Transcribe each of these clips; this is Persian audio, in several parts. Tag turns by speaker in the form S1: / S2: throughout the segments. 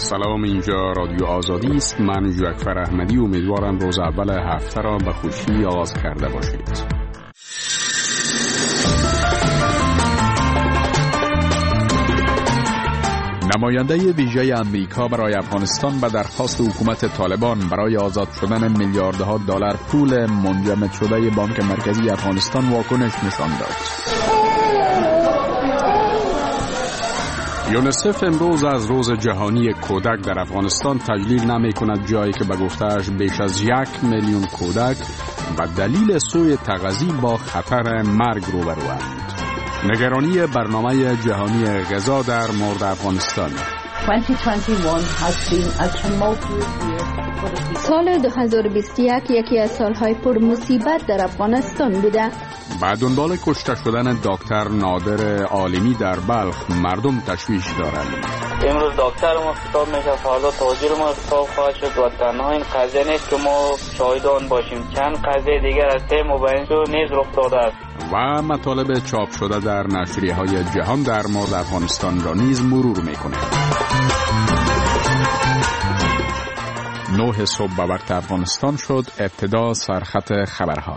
S1: سلام، اینجا رادیو آزادی است. من جعفر احمدی امیدوارم روز اول هفته را به خوشی آغاز کرده باشید. نماینده ویژه امریکا برای افغانستان به درخواست حکومت طالبان برای آزاد شدن میلیاردها دلار پول منجمد شده بانک مرکزی افغانستان واکنش نشان داد. یونیسف امروز از روز جهانی کودک در افغانستان تجلیل نمی کند، جایی که به گفتهش بیش از 1 میلیون کودک به دلیل سوء تغذیه با خطر مرگ روبروند. نگرانی برنامه جهانی غذا در مورد افغانستان.
S2: سال 2021 یکی از سالهای پر مصیبت در افغانستان بوده.
S1: بعد دنبال کشته شدن دکتر نادر عالمی در بلخ مردم تشویش دارند.
S3: امروز دکتر ما خطاب میشه، حالا تاجر ما خطاب خواهد شد و تنها این قضیه نیست که ما شاهدان باشیم، چند قضیه دیگر از تیم مبینشو نیز رخ داده است
S1: و مطالب چاپ شده در نشریه‌های جهان در مورد افغانستان را نیز مرور میکنه. 9 صبح به وقت افغانستان شد. ابتدا سرخط خبرها.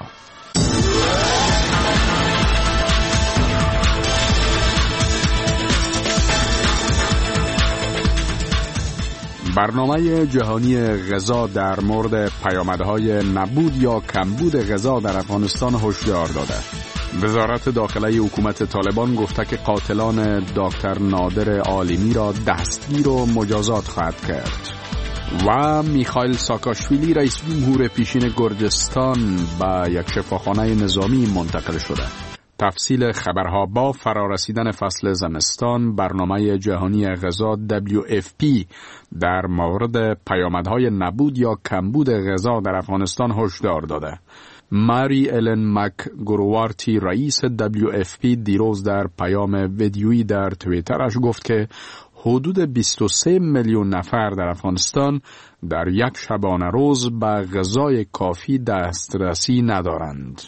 S1: برنامه جهانی غذا در مورد پیامدهای نبود یا کمبود غذا در افغانستان هشدار داده. وزارت داخلی حکومت طالبان گفته که قاتلان دکتر نادر عالمی را دستگیر و مجازات خواهد کرد. و میخائیل ساکاشویلی رئیس جمهور پیشین گرجستان به یک شفاخانه نظامی منتقل شده. تفصیل خبرها. با فرارسیدن فصل زمستان، برنامه جهانی غذا WFP در مورد پیامدهای نبود یا کمبود غذا در افغانستان هشدار داده. ماری الن مک گروارتی رئیس WFP دیروز در پیام ویدیویی در توییترش گفت که حدود 23 میلیون نفر در افغانستان در یک شبانه روز به غذای کافی دسترسی ندارند.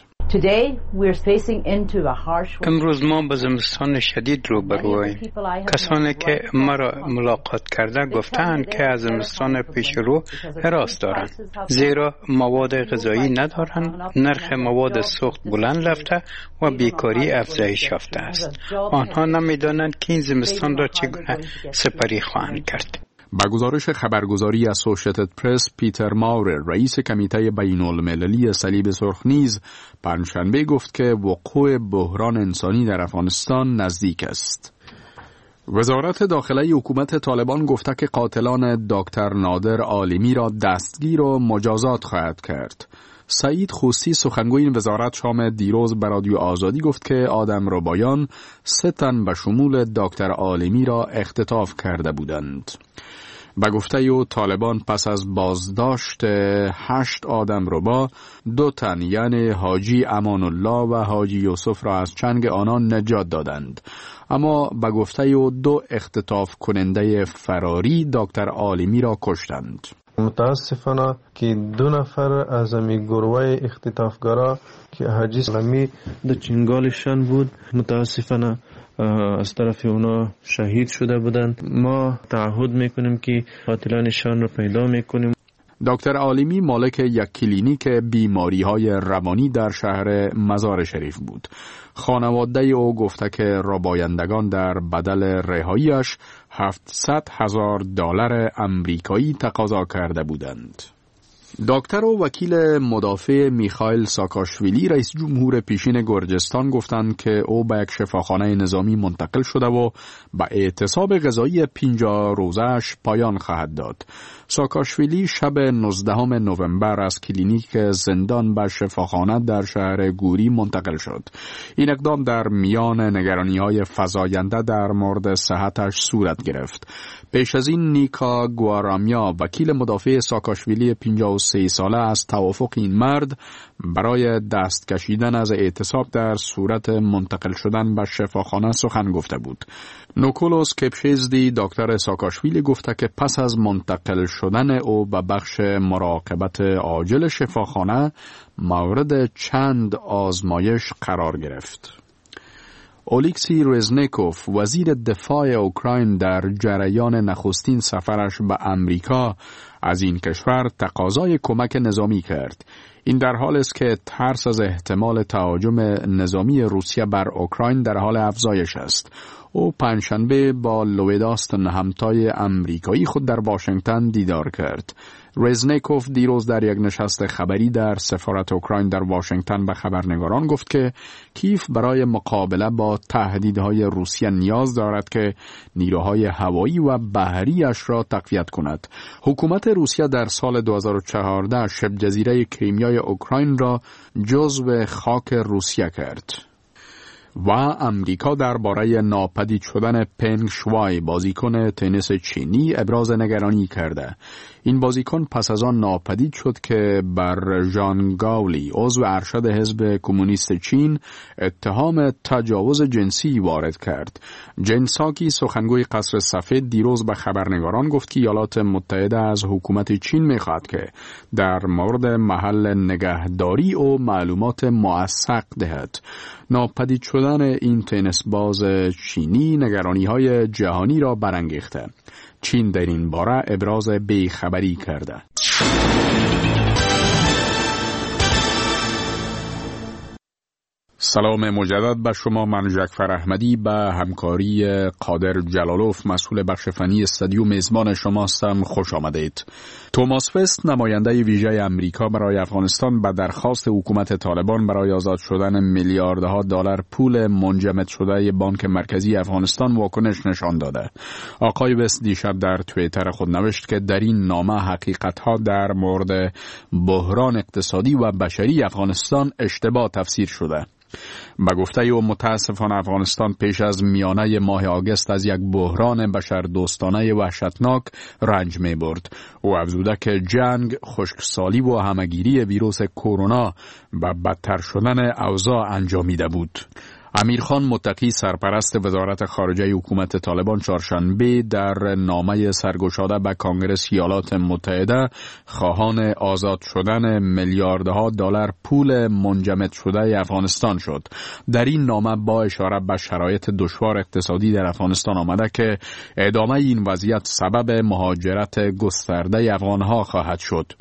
S4: امروز ما با زمستان شدید روبرویم. کسانی که مرا ملاقات کرده گفتند که از زمستان پیش رو هراس دارند، زیرا مواد غذایی ندارند، نرخ مواد سوخت بلند رفته و بیکاری افزایش یافته است. آنها نمیدانند که این زمستان را چگونه سپری خواهند کرد.
S1: با گزارش خبرگزاری اسوسییتد پرس، پیتر ماور رئیس کمیته بین‌المللی صلیب سرخ نیز پنجشنبه گفت که وقوع بحران انسانی در افغانستان نزدیک است. وزارت داخلی حکومت طالبان گفته که قاتلان دکتر نادر عالمی را دستگیر و مجازات خواهد کرد. سعید خوستی سخنگوی این وزارت شام دیروز به رادیو آزادی گفت که آدمربایان 3 تن به شمول دکتر عالمی را اختطاف کرده بودند. به گفته او طالبان پس از بازداشت 8 آدمربا 2 تن یعنی حاجی امان الله و حاجی یوسف را از چنگ آنان نجات دادند، اما به گفته او 2 اختطاف کننده فراری دکتر عالمی را کشتند.
S5: متاسفانه که 2 نفر از امی گروه اختطافگرا که حاجی سلامی در چنگالشان بود متاسفانه از طرف اونا شهید شده بودند. ما تعهد میکنیم که قاتلانشان رو پیدا میکنیم.
S1: دکتر عالمی مالک یک کلینیک بیماری‌های روانی در شهر مزار شریف بود. خانواده او گفته که ربایندگان در بدل رهاییش $700,000 آمریکایی تقاضا کرده بودند. دکتر و وکیل مدافع میخائیل ساکاشویلی رئیس جمهور پیشین گرجستان گفتند که او به یک شفاخانه نظامی منتقل شده و به اعتصاب غذایی 50 روزه‌اش پایان خواهد داد. ساکاشویلی شب 19 نوامبر از کلینیک زندان به شفاخانه در شهر گوری منتقل شد. این اقدام در میان نگرانی‌های فزاینده در مورد صحتش صورت گرفت. پیش از این نیکا گوارامیا وکیل مدافع ساکاشویلی 53 ساله از توافق این مرد برای دست کشیدن از اعتصاب در صورت منتقل شدن به شفاخانه سخن گفته بود. نوکولوس کپشیزدی دکتر ساکاشویلی گفته که پس از منتقل شدن او به بخش مراقبت عاجل شفاخانه مورد چند آزمایش قرار گرفت. اولیکسی رزنیکوف وزیر دفاع اوکراین در جریان نخستین سفرش به امریکا از این کشور تقاضای کمک نظامی کرد. این در حال است که ترس از احتمال تهاجم نظامی روسیه بر اوکراین در حال افزایش است. او پنجشنبه با لوید آستن همتای امریکایی خود در واشنگتن دیدار کرد. رزنیکوف دیروز در یک نشست خبری در سفارت اوکراین در واشنگتن به خبرنگاران گفت که کیف برای مقابله با تهدیدهای روسیه نیاز دارد که نیروهای هوایی و بحریش را تقویت کند. حکومت روسیه در سال 2014 شبه جزیره کریمیای اوکراین را جزو خاک روسیه کرد. و امریکا درباره ناپدید شدن پنگ شوای بازیکن تنیس چینی ابراز نگرانی کرده. این بازیکن پس از آن ناپدید شد که بر ژان گاولی عضو ارشد حزب کمونیست چین اتهام تجاوز جنسی وارد کرد. جن ساکی سخنگوی قصر سفید دیروز به خبرنگاران گفت که ایالات متحده از حکومت چین می‌خواهد که در مورد محل نگهداری او معلومات موثق دهد. ناپدید شدن این تنیس باز چینی نگرانی‌های جهانی را برانگیخته. چین در این باره ابراز بیخبری کرده. سلام مجدد به شما. من جعفر احمدی به همکاری قادر جلالوف مسئول بخش فنی استودیو میزبان شما هستم. خوش آمدید. توماس وست نماینده ویژه امریکا برای افغانستان به درخواست حکومت طالبان برای آزاد شدن میلیاردها دلار پول منجمد شده بانک مرکزی افغانستان واکنش نشان داده. آقای وست دیشب در توییتر خود نوشت که در این نامه حقیقت‌ها در مورد بحران اقتصادی و بشری افغانستان اشتباه تفسیر شده. به گفته او متاسفانه افغانستان پیش از میانه ماه آگوست از یک بحران بشردوستانه وحشتناک رنج می برد. او افزوده که جنگ، خشکسالی و همهگیری ویروس کرونا و بدتر شدن اوضاع انجامیده بود. امیرخان متقی سرپرست وزارت خارجه حکومت طالبان چهارشنبه در نامه سرگشاده به کنگره ایالات متحده خواهان آزاد شدن میلیاردها دلار پول منجمد شده افغانستان شد. در این نامه با اشاره به شرایط دشوار اقتصادی در افغانستان آمده که ادامه این وضعیت سبب مهاجرت گسترده افغانها خواهد شد.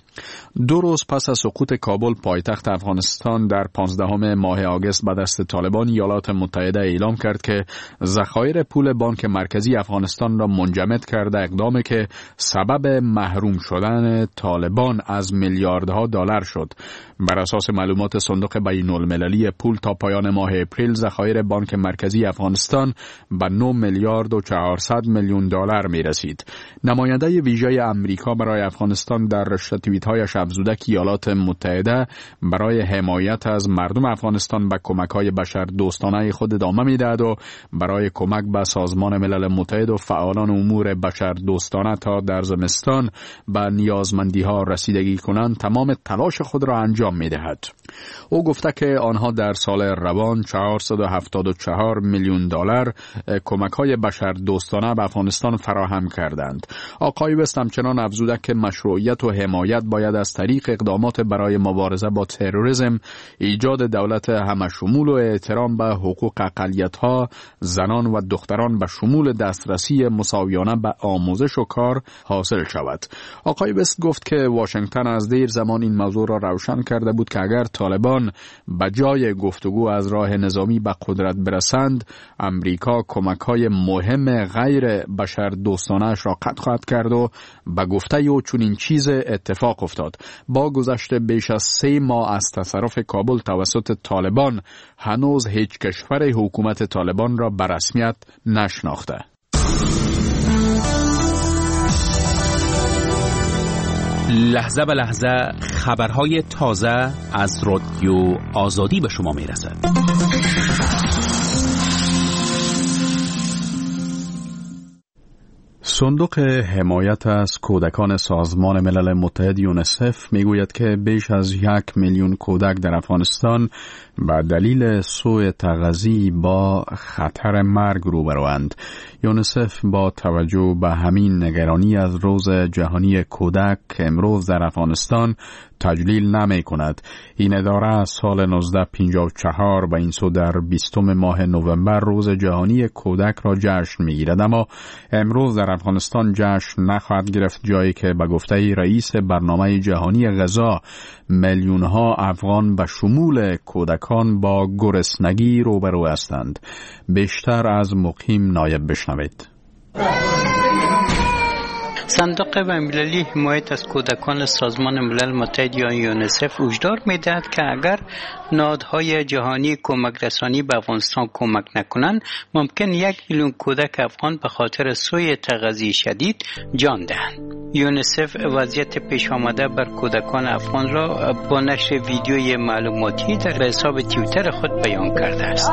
S1: 2 روز پس از سقوط کابل پایتخت افغانستان در 15 ماه آگوست به دست طالبان، ایالات متحده اعلام کرد که ذخایر پول بانک مرکزی افغانستان را منجمد کرده، اقدامی که سبب محروم شدن طالبان از میلیاردها دلار شد. بر اساس معلومات صندوق بین‌المللی پول تا پایان ماه اپریل ذخایر بانک مرکزی افغانستان به 9 میلیارد و 400 میلیون دلار می رسید. نماینده ویژه امریکا برای افغانستان در رشته توییت‌هایش افزوده که ایالات متحده برای حمایت از مردم افغانستان به کمک‌های بشردوستانه خود ادامه می‌دهد و برای کمک به سازمان ملل متحد و فعالان امور بشردوستانه تا در زمستان به نیازمندی‌ها رسیدگی کنند تمام تلاش خود را انجام می‌دهد. او گفته که آنها در سال روان 474 میلیون دلار کمک‌های بشردوستانه به افغانستان فراهم کردند. آقای وست همچنان افزوده که مشروعیت و حمایت باید از طریق اقدامات برای مبارزه با تروریسم، ایجاد دولت همشمول و احترام به حقوق اقلیت‌ها، زنان و دختران به شمول دسترسی مساویانه به آموزش و کار حاصل شود. آقای وست گفت که واشنگتن از دیر زمان این موضوع را روشن کرده بود که اگر طالبان به جای گفتگو از راه نظامی به قدرت برسند، امریکا کمک‌های مهم غیر بشردوستانه‌اش را قطع خواهد کرد و به گفته او چون این چیز اتفاق افتاد. با گذشت بیش از 3 ماه از تصرف کابل توسط طالبان، هنوز هیچ کشور حکومت طالبان را به رسمیت نشناخته.
S6: لحظه به لحظه خبرهای تازه از رادیو آزادی به شما میرسد.
S1: صندوق حمایت از کودکان سازمان ملل متحد یونسف میگوید که بیش از 1 میلیون کودک در افغانستان به دلیل سوء تغذیه با خطر مرگ روبروند. یونیسف با توجه به همین نگرانی از روز جهانی کودک که امروز در افغانستان تجلیل نمی کند. این اداره از سال 1954 به این سو در 20 ماه نوامبر روز جهانی کودک را جشن می گیرد، اما امروز در افغانستان جشن نخواهد گرفت، جایی که به گفته رئیس برنامه جهانی غذا میلیون ها افغان به شمول کودکان با گرسنگی روبرو هستند. بیشتر از مقیم نایب بشنوید.
S4: صندوق بین‌المللی حمایت از کودکان سازمان ملل متحد یا یونیسف هشدار می‌دهد که اگر نهادهای جهانی کمک رسانی به افغانستان کمک نکنند، ممکن 1 میلیون کودک افغان به خاطر سوء تغذیه شدید جان دهند. یونیسف وضعیت پیش آمده بر کودکان افغان را با نشر ویدیوی معلوماتی در حساب توییتر خود بیان کرده است.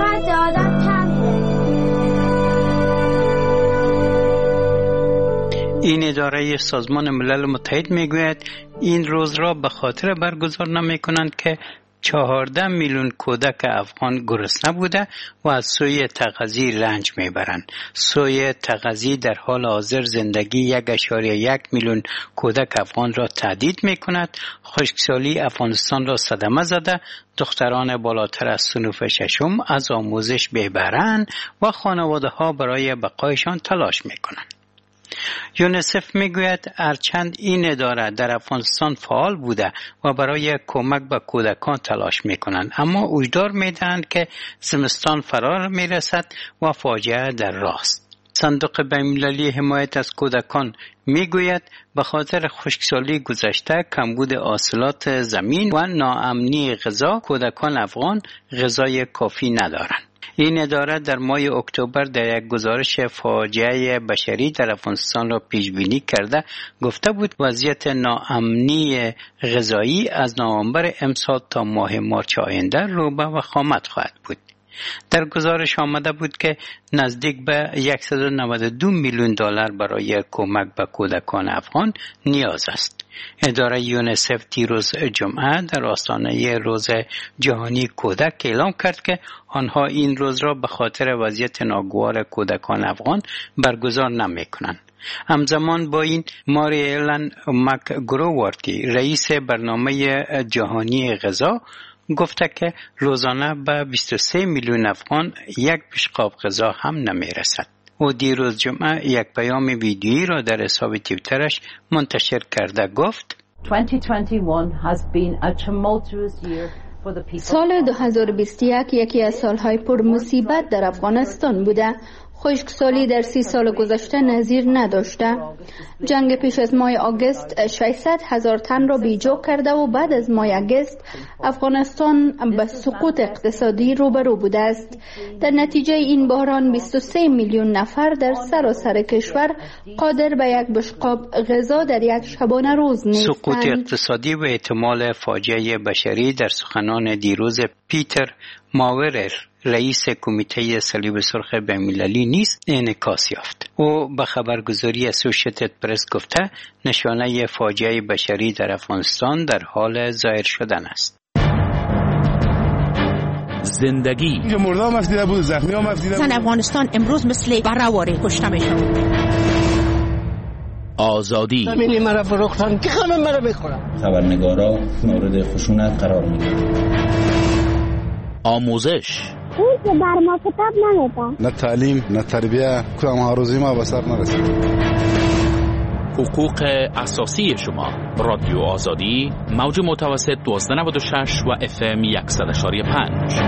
S4: این اداره سازمان ملل متحد میگوید این روز را به خاطر برگزار نمی کنند که 14 میلیون کودک افغان گرسنه بوده و از سوء تغذیه رنج میبرند. سوء تغذیه در حال حاضر زندگی 1.1 میلیون کودک افغان را تهدید میکند. خشکسالی افغانستان را صدمه زده. دختران بالاتر از صنف ششم از آموزش بهره‌اند و خانواده ها برای بقایشان تلاش میکنند. یونیسف میگوید هرچند این اداره در افغانستان فعال بوده و برای کمک به کودکان تلاش میکنند، اما هشدار میدهند که زمستان فرا میرسد و فاجعه در راه است. صندوق بین‌المللی حمایت از کودکان میگوید به خاطر خشکسالی گذشته، کمبود حاصلات زمین و ناامنی غذا، کودکان افغان غذای کافی ندارند. این اداره در ماه اکتبر در یک گزارش فاجعه بشری در افغانستان را پیش بینی کرده گفته بود وضعیت ناامنی غذایی از نوامبر امسال تا ماه مارچ آینده رو به وخامت خواهد بود. در گزارش آمده بود که نزدیک به 192 میلیون دلار برای کمک به کودکان افغان نیاز است. اداره یونیسف دیروز جمعه در آستانه روز جهانی کودک اعلام کرد که آنها این روز را به خاطر وضعیت ناگوار کودکان افغان برگزار نمی‌کنند. همزمان با این ماری ایلن مکگروورتی رئیس برنامه جهانی غذا گفته که روزانه به 23 میلیون افغان یک پیشقاب غذا هم نمیرسد. او دیروز جمعه یک پیام ویدیویی را در حساب توییترش منتشر کرده گفت:
S2: سال 2021 یکی از سالهای پر مصیبت در افغانستان بوده. خشکسالی در 30 سال گذشته نظیر نداشته. جنگ پیش از ماه آگوست 600,000 تن را بیجا کرده و بعد از ماه آگوست افغانستان به سقوط اقتصادی روبرو بوده است. در نتیجه این بحران 23 میلیون نفر در سراسر کشور قادر به یک بشقاب غذا در یک شبانه روز نیستند.
S4: سقوط اقتصادی و احتمال فاجعه بشری در سخنان دیروز پیتر ماورر رئیس کمیته صلیب سرخ بین‌المللی نیز انعکاس یافت. او به خبرگزاری اسوشییتد پرس گفته نشانه فاجعه بشری در افغانستان در حال ظاهر شدن است.
S6: زندگی
S7: مردم مفدیده بود، زخمی ها مفدیده بود.
S8: زن افغانستان امروز مثل بره‌واره کشته میشود.
S6: آزادی
S9: زمینی مرا فروختن که خانم مرا بخورم.
S10: خبرنگارا مورد خشونت قرار میگیرند.
S6: آموزش
S11: اون که بر ما کتاب نمیده.
S7: نه تعلیم نه تربیه، کدام هاروزی ما به سر نرسید.
S6: حقوق اساسی شما. رادیو آزادی، موج متوسط 1296 و FM 100.5.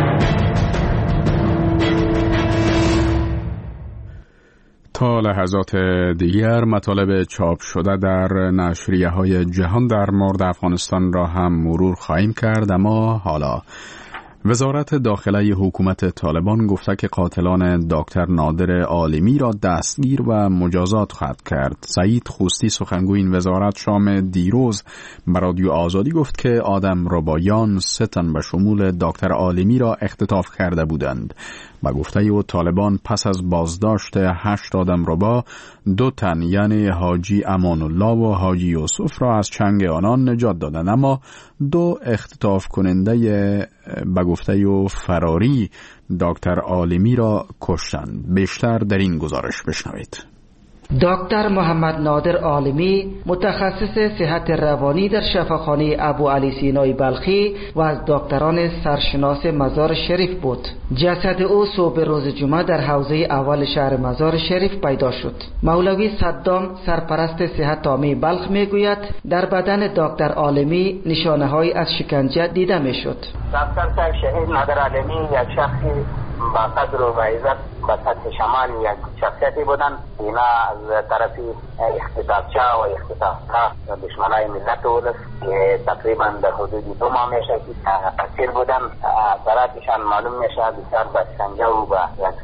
S1: تا لحظات دیگر مطالب چاپ شده در نشریه‌های جهان در مورد افغانستان را هم مرور خواهیم کرد، اما حالا وزارت داخله حکومت طالبان گفته که قاتلان دکتر نادر عالمی را دستگیر و مجازات خواهد کرد. سعید خوستی سخنگوی این وزارت شام دیروز به رادیو آزادی گفت که آدم ربایان 3 تن به شمول دکتر عالمی را اختطاف کرده بودند. با گفته او طالبان پس از بازداشت 8 آدم ربا 2 تن یعنی حاجی امان الله و حاجی یوسف را از چنگ آنان نجات دادند، اما 2 اختطاف کننده به گفته و فراری دکتر عالمی را کشتند. بیشتر در این گزارش بشنوید.
S12: دکتر محمد نادر عالمی متخصص صحت روانی در شفاخانه ابو علی سینای بلخی و از دکتران سرشناس مزار شریف بود. جسد او صبح روز جمعه در حوزه اول شهر مزار شریف پیدا شد. مولوی صدام سرپرست صحت عامه بلخ میگوید در بدن دکتر عالمی نشانه‌هایی از شکنجه دیده میشد.
S3: دکتر صاحب شهید نادر عالمی یک شخصی با قدر و عزت و سطح شمال یک شخصیتی بودن. اینا از طرفی اختطافچه و اختطافها دشمنای ملت ولس که تقریبا در حدود 2 ماه میشه که اسیر بودن. اثراتشان معلوم میشه بسیار با شکنجه و با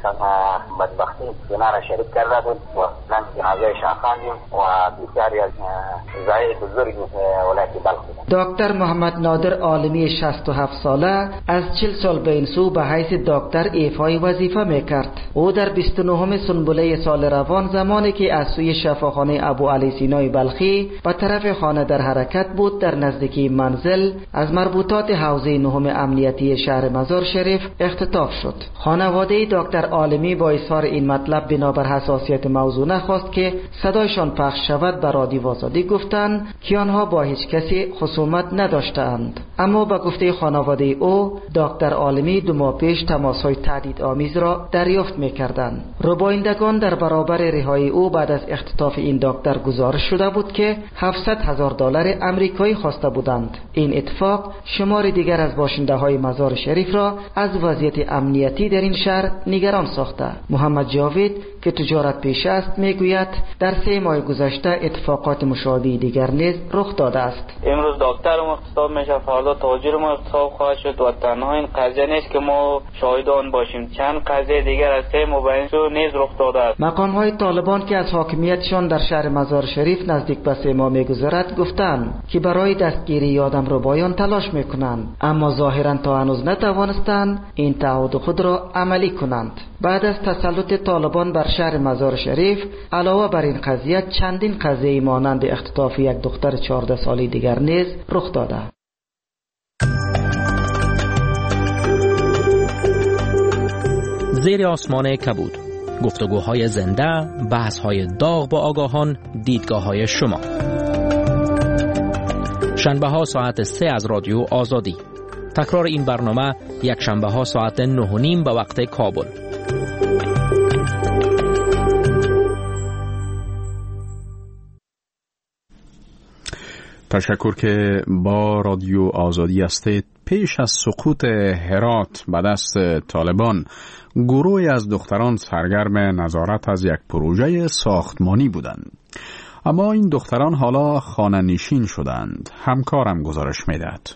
S3: بدبختی اینا را شریک کرده بود و اصلا جنازه شاخاندیم و بسیاری از زای بزرگ ولایت بلخ بودن.
S12: دکتر محمد نادر عالمی 67 ساله از 40 سال به این سو به حیث دکتر ایفای وظیفه میکرد. او در 29 سنبله سال روان زمانی که از سوی شفاخانه ابو علی سینای بلخی به طرف خانه در حرکت بود در نزدیکی منزل از مربوطات حوزه 9 امنیتی شهر مزار شریف اختطاف شد. خانواده دکتر عالمی با اظهار این مطلب بنابر حساسیت موضوع نخواست که صدایشان پخش شود به رادیو آزادی گفتند که آنها با هیچ کسی خصومت نداشتند. اما به گفته خانواده او دکتر عالمی 2 ماه پیش تماس‌های تهدیدآمیز را دریافت می‌کردند. ربایندگان در برابر رهایی او بعد از اختطاف این دکتر گزارش شده بود که $700,000 آمریکایی خواسته بودند. این اتفاق شمار دیگر از باشنده‌های مزار شریف را از وضعیت امنیتی در این شهر نگران ساخته. محمد جاوید که تجارت پیشه است میگوید در 3 ماه گذشته اتفاقات مشابه دیگر نیز رخ داده است.
S3: امروز دکتر ما اغتصاب میشه، فردا تاجر ما اغتصاب خواهد شد و تنها این قضیه نیست که ما شاهدان باشیم، چند قضیه دیگر از 3 ماه نیز رخ داده است.
S12: مقام‌های طالبان که از حاکمیتشان در شهر مزار شریف نزدیک به 3 ماه میگذرد گفتند که برای دستگیری آدمربایان تلاش میکنند، اما ظاهرا تا هنوز نتوانستند این تعهد خود را عملی کنند. بعد از تسلط طالبان بر شهر مزار شریف علاوه بر این قضیه چندین قضیه مانند اختطاف یک دختر 14 ساله دیگر نیز رخ داده.
S13: زیر آسمان کبود، گفتگوهای زنده، بحث‌های داغ با آگاهان، دیدگاه‌های شما. شنبه‌ها ساعت 3 از رادیو آزادی. تکرار این برنامه یک شنبه‌ها ساعت 9:30 به وقت کابل.
S1: تشکر که با رادیو آزادی هستید. پیش از سقوط هرات به دست طالبان، گروهی از دختران سرگرم نظارت از یک پروژه ساختمانی بودند. اما این دختران حالا خانه نشین شدند. همکارم گزارش میدهد.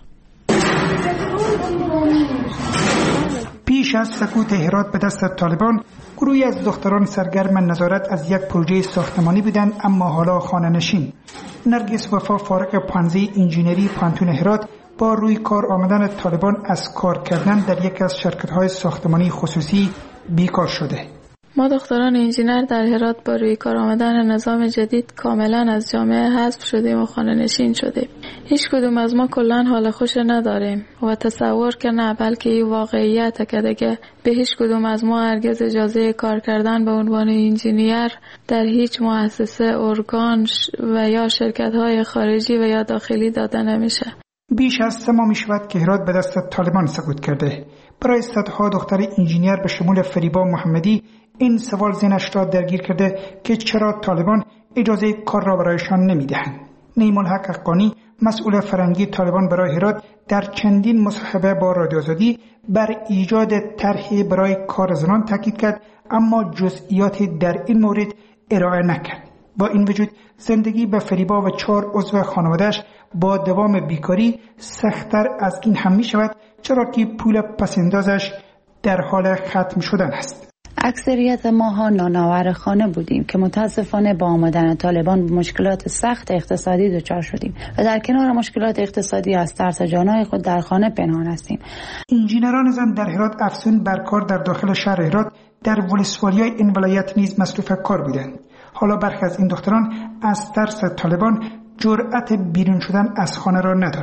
S14: پیش از سقوط هرات به دست طالبان، گروهی از دختران سرگرم نظارت از یک پروژه ساختمانی بودند اما حالا خانه نشین. نرگس وفا فارغ پانزه انجینری پانتون هرات با روی کار آمدن طالبان از کار کردن در یک از شرکت‌های ساختمانی خصوصی بیکار شده.
S15: ما دختران انجینر در هرات با روی کار آمدن نظام جدید کاملا از جامعه حذف شدیم و خانه نشین شدیم. هیچ کدوم از ما کلن حال خوش نداریم و تصور که نه، بلکه این واقعیت که دیگه به هیچ کدوم از ما هرگز اجازه کار کردن به عنوان انجینیر در هیچ مؤسسه، ارگان و یا شرکت‌های خارجی و یا داخلی داده نمیشه.
S14: بیش از 3 ماه می شود که هرات به دست طالبان سقوط کرده. برای صدها دختر انجینیر به شمول فریبا محمدی این سوال ذهنش را درگیر کرده که چرا طالبان اجازه کار را برایشان نمیدهند. نیم‌الحق حقانی، مسئول فرهنگی طالبان برای هرات، در چندین مصاحبه با رادیو آزادی بر ایجاد طرحی برای کار زنان تاکید کرد، اما جزئیاتی در این مورد ارائه نکرد. با این وجود زندگی به فریبا و 4 عضو خانواده‌اش با دوام بیکاری سخت‌تر از این هم می شود، چرا که پول پسندازش در حال ختم شدن است.
S16: اکثریت ماها نانآور خانه بودیم که متاسفانه با آمدن طالبان به مشکلات سخت اقتصادی دچار شدیم و در کنار مشکلات اقتصادی از ترس جانهای خود در خانه پنهان هستیم.
S14: انجینران زن در هرات افزون بر کار در داخل شهر هرات در ولسوالی‌های این ولایت نیز مصروف کار بودند. حالا برخی از این دختران از ترس طالبان جرأت بیرون شدن از خانه را ندارند.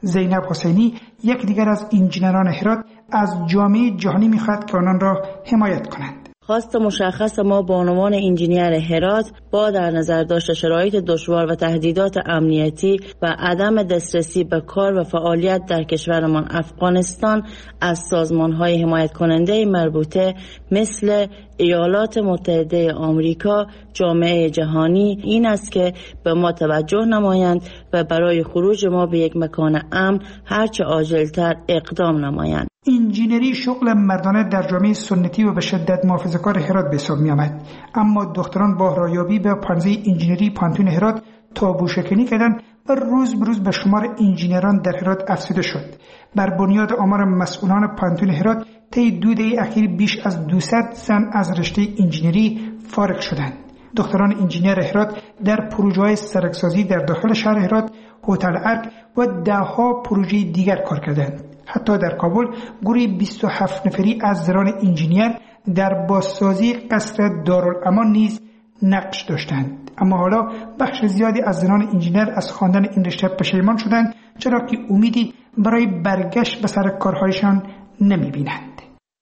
S14: زینب حسینی یک دیگر از انجینران هرات از جامعه جهانی می‌خواهد که آنان را حمایت کنند.
S17: خواست مشخص ما به عنوان انجینیر هرات با در نظر داشت شرایط دشوار و تهدیدات امنیتی و عدم دسترسی به کار و فعالیت در کشورمان افغانستان از سازمان‌های حمایت کننده مربوطه مثل ایالات متحده آمریکا، جامعه جهانی این است که به ما توجه نمایند و برای خروج ما به یک مکان امن هرچه عاجلتر اقدام نمایند.
S14: انجینری شغل مردانه در جامعه سنتی و به شدت محافظه‌کار هرات به حساب می‌آمد، اما دختران با رایابی به پانزه انجینری پانتون هرات تابو شکنی کردند و روز به روز به شمار انجینران در هرات افزوده شد. بر بنیاد آمار مسئولان پانتون هرات طی 2 دهه اخیر بیش از 200 زن از رشته انجینری فارغ شدند. دختران انجینر هرات در پروژه‌های سرک‌سازی در داخل شهر هرات، هتل ارک و ده‌ها پروژه دیگر کار کردند. حتی در کابل گروه 27 نفری از زنان انجینیر در بازسازی قصر دارالامان نیز نقش داشتند. اما حالا بخش زیادی از زنان انجینیر از خواندن این رشته پشیمان شدند، چرا که امیدی برای برگشت به سر کارهایشان نمی‌بینند.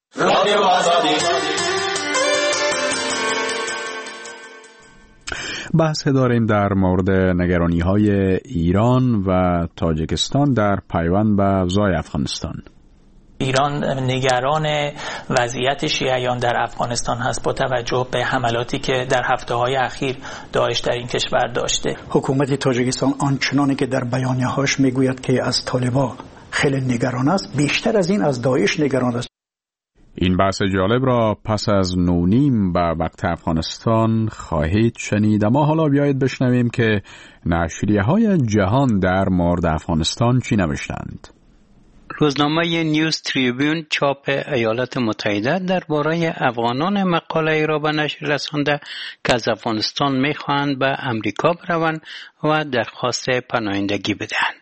S1: بحث داریم در مورد نگرانی‌های ایران و تاجیکستان در پیوند به اوضاع افغانستان.
S18: ایران نگران وضعیت شیعیان در افغانستان هست با توجه به حملاتی که در هفته‌های اخیر داعش در این کشور داشته.
S19: حکومت تاجیکستان آنچنانی که در بیانیه‌هاش میگوید که از طالبان خیلی نگران است، بیشتر از این از داعش نگران است.
S1: این بحث جالب را پس از 9:30 به وقت افغانستان خواهید شنید. اما حالا بیایید بشنویم که نشریه‌های جهان در مورد افغانستان چی نوشتند.
S4: روزنامه نیوز تریبیون چاپ ایالات متحده درباره افغانان مقاله را به نشر رسانده که از افغانستان می‌خواهند به امریکا بروند و درخواست پناهندگی بدهند.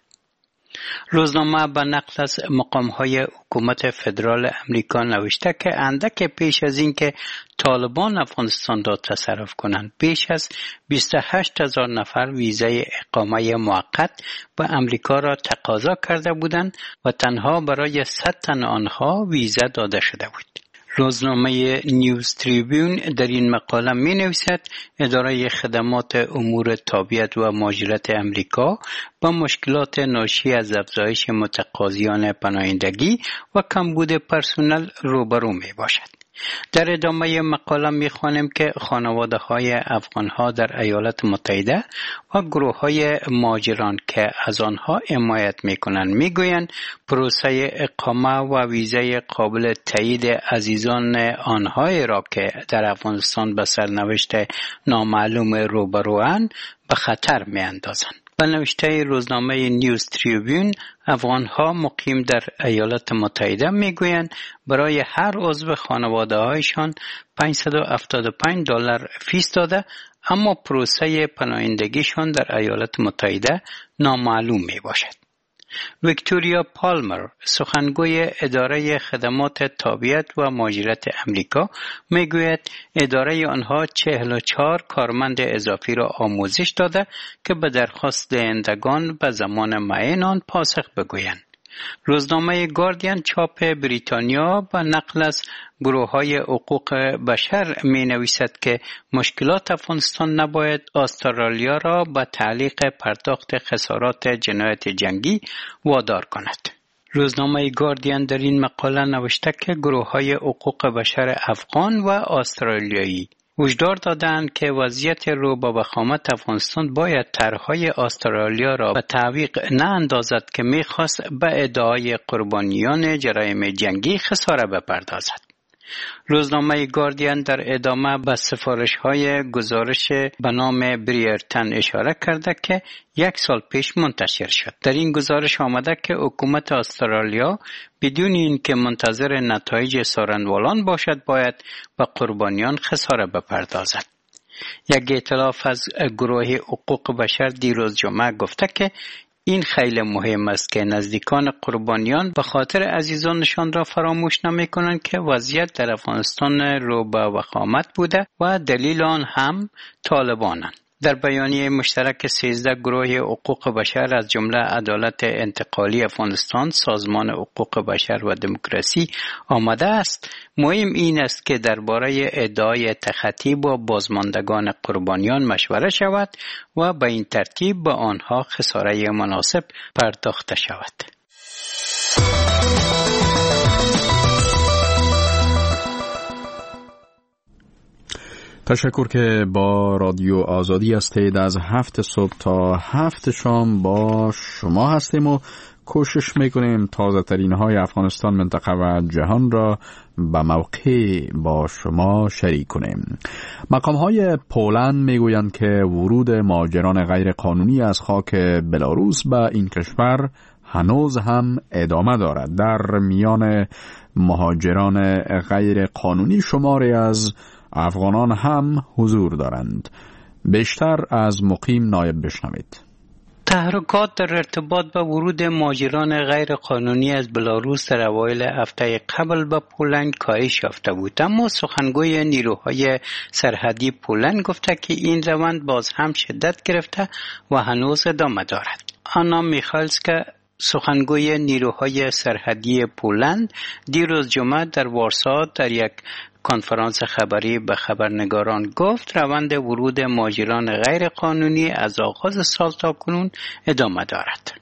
S4: روزنامه به نقل از مقام‌های حکومت فدرال امریکا نوشته که اندک پیش از این که طالبان افغانستان را تصرف کنند، بیش از 28,000 نفر ویزای اقامه موقت به امریکا را تقاضا کرده بودند و تنها برای 100 تن آنها ویزا داده شده بود. روزنامه نیوز تریبیون در این مقاله می نویسد اداره خدمات امور تابعیت و مهاجرت امریکا با مشکلات ناشی از افزایش متقاضیان پناهندگی و کمبود پرسنل روبرو می باشد. در ادامه مقاله می خوانیم که خانواده های افغان ها در ایالات متحده و گروه های مهاجران که از آنها حمایت می کنند می گویند پروسه اقامه و ویزای قابل تایید عزیزان آنهایی را که در افغانستان به سرنوشت نامعلوم روبروند به خطر می اندازند. به نوشته روزنامه نیوز تریبیون، افغان‌ها مقیم در ایالات متحده میگویند برای هر عضو خانواده‌هایشان $575 فیس داده، اما پروسه پناهندگیشان در ایالات متحده نامعلوم می باشد. ویکتوریا پالمر، سخنگوی اداره خدمات تابعیت و مهاجرت امریکا، میگوید اداره آنها 44 کارمند اضافی را آموزش داده که به درخواست دهندگان به زمان معین آن پاسخ بگویند. روزنامه گاردین چاپ بریتانیا با نقل از گروه‌های حقوق بشر می نویسد که مشکلات افغانستان نباید استرالیا را به تعلیق پرداخت خسارات جنایت جنگی وادار کند. روزنامه گاردین در این مقاله نوشته که گروه‌های حقوق بشر افغان و استرالیایی هشدار دادند که وضعیت رو با وخامت افغانستان باید طرح‌های استرالیا را به تعویق نه اندازد که می‌خواست به ادعای قربانیان جرایم جنگی خساره بپردازد. روزنامه گاردین در ادامه به سفارش‌های گزارش به نام بریرتن اشاره کرده که 1 سال پیش منتشر شد. در این گزارش آمده که حکومت استرالیا بدون اینکه منتظر نتایج سارنوالان باشد باید به قربانیان خساره بپردازد. یک ائتلاف از گروه حقوق بشر دیروز جمعه گفته که این خیلی مهم است که نزدیکان قربانیان به خاطر عزیزانشان را فراموش نمی کنند که وضعیت در افغانستان رو به وخامت بوده و دلیل آن هم طالبانند. در بیانیه مشترک 13 گروه حقوق بشر از جمله عدالت انتقالی افغانستان، سازمان حقوق بشر و دموکراسی آمده است مهم این است که درباره ادعای تخطی با بازماندگان قربانیان مشوره شود و به این ترتیب به آنها خساره مناسب پرداخته شود.
S1: تشکر که با رادیو آزادی هستید. از 7 صبح تا 7 شام با شما هستیم و کوشش میکنیم تازه ترین های افغانستان، منطقه و جهان را به موقع با شما شریک کنیم. مقام های پولند میگویند که ورود مهاجران غیر قانونی از خاک بلاروس به این کشور هنوز هم ادامه دارد. در میان مهاجران غیر قانونی شماری از افغانان هم حضور دارند. بیشتر از مقیم نایب بشنوید.
S4: تحرکات در ارتباط با ورود مهاجران غیر قانونی از بلاروس در اوایل هفته قبل به پولند کاهش یافته بود، اما سخنگوی نیروهای سرحدی پولند گفته که این روند باز هم شدت گرفته و هنوز ادامه دارد. آنا میخالسکا، سخنگوی نیروهای سرحدی پولند، دیروز جمعه در وارسا در یک کنفرانس خبری به خبرنگاران گفت روند ورود مهاجران غیر قانونی از آغاز سال تا کنون ادامه دارد.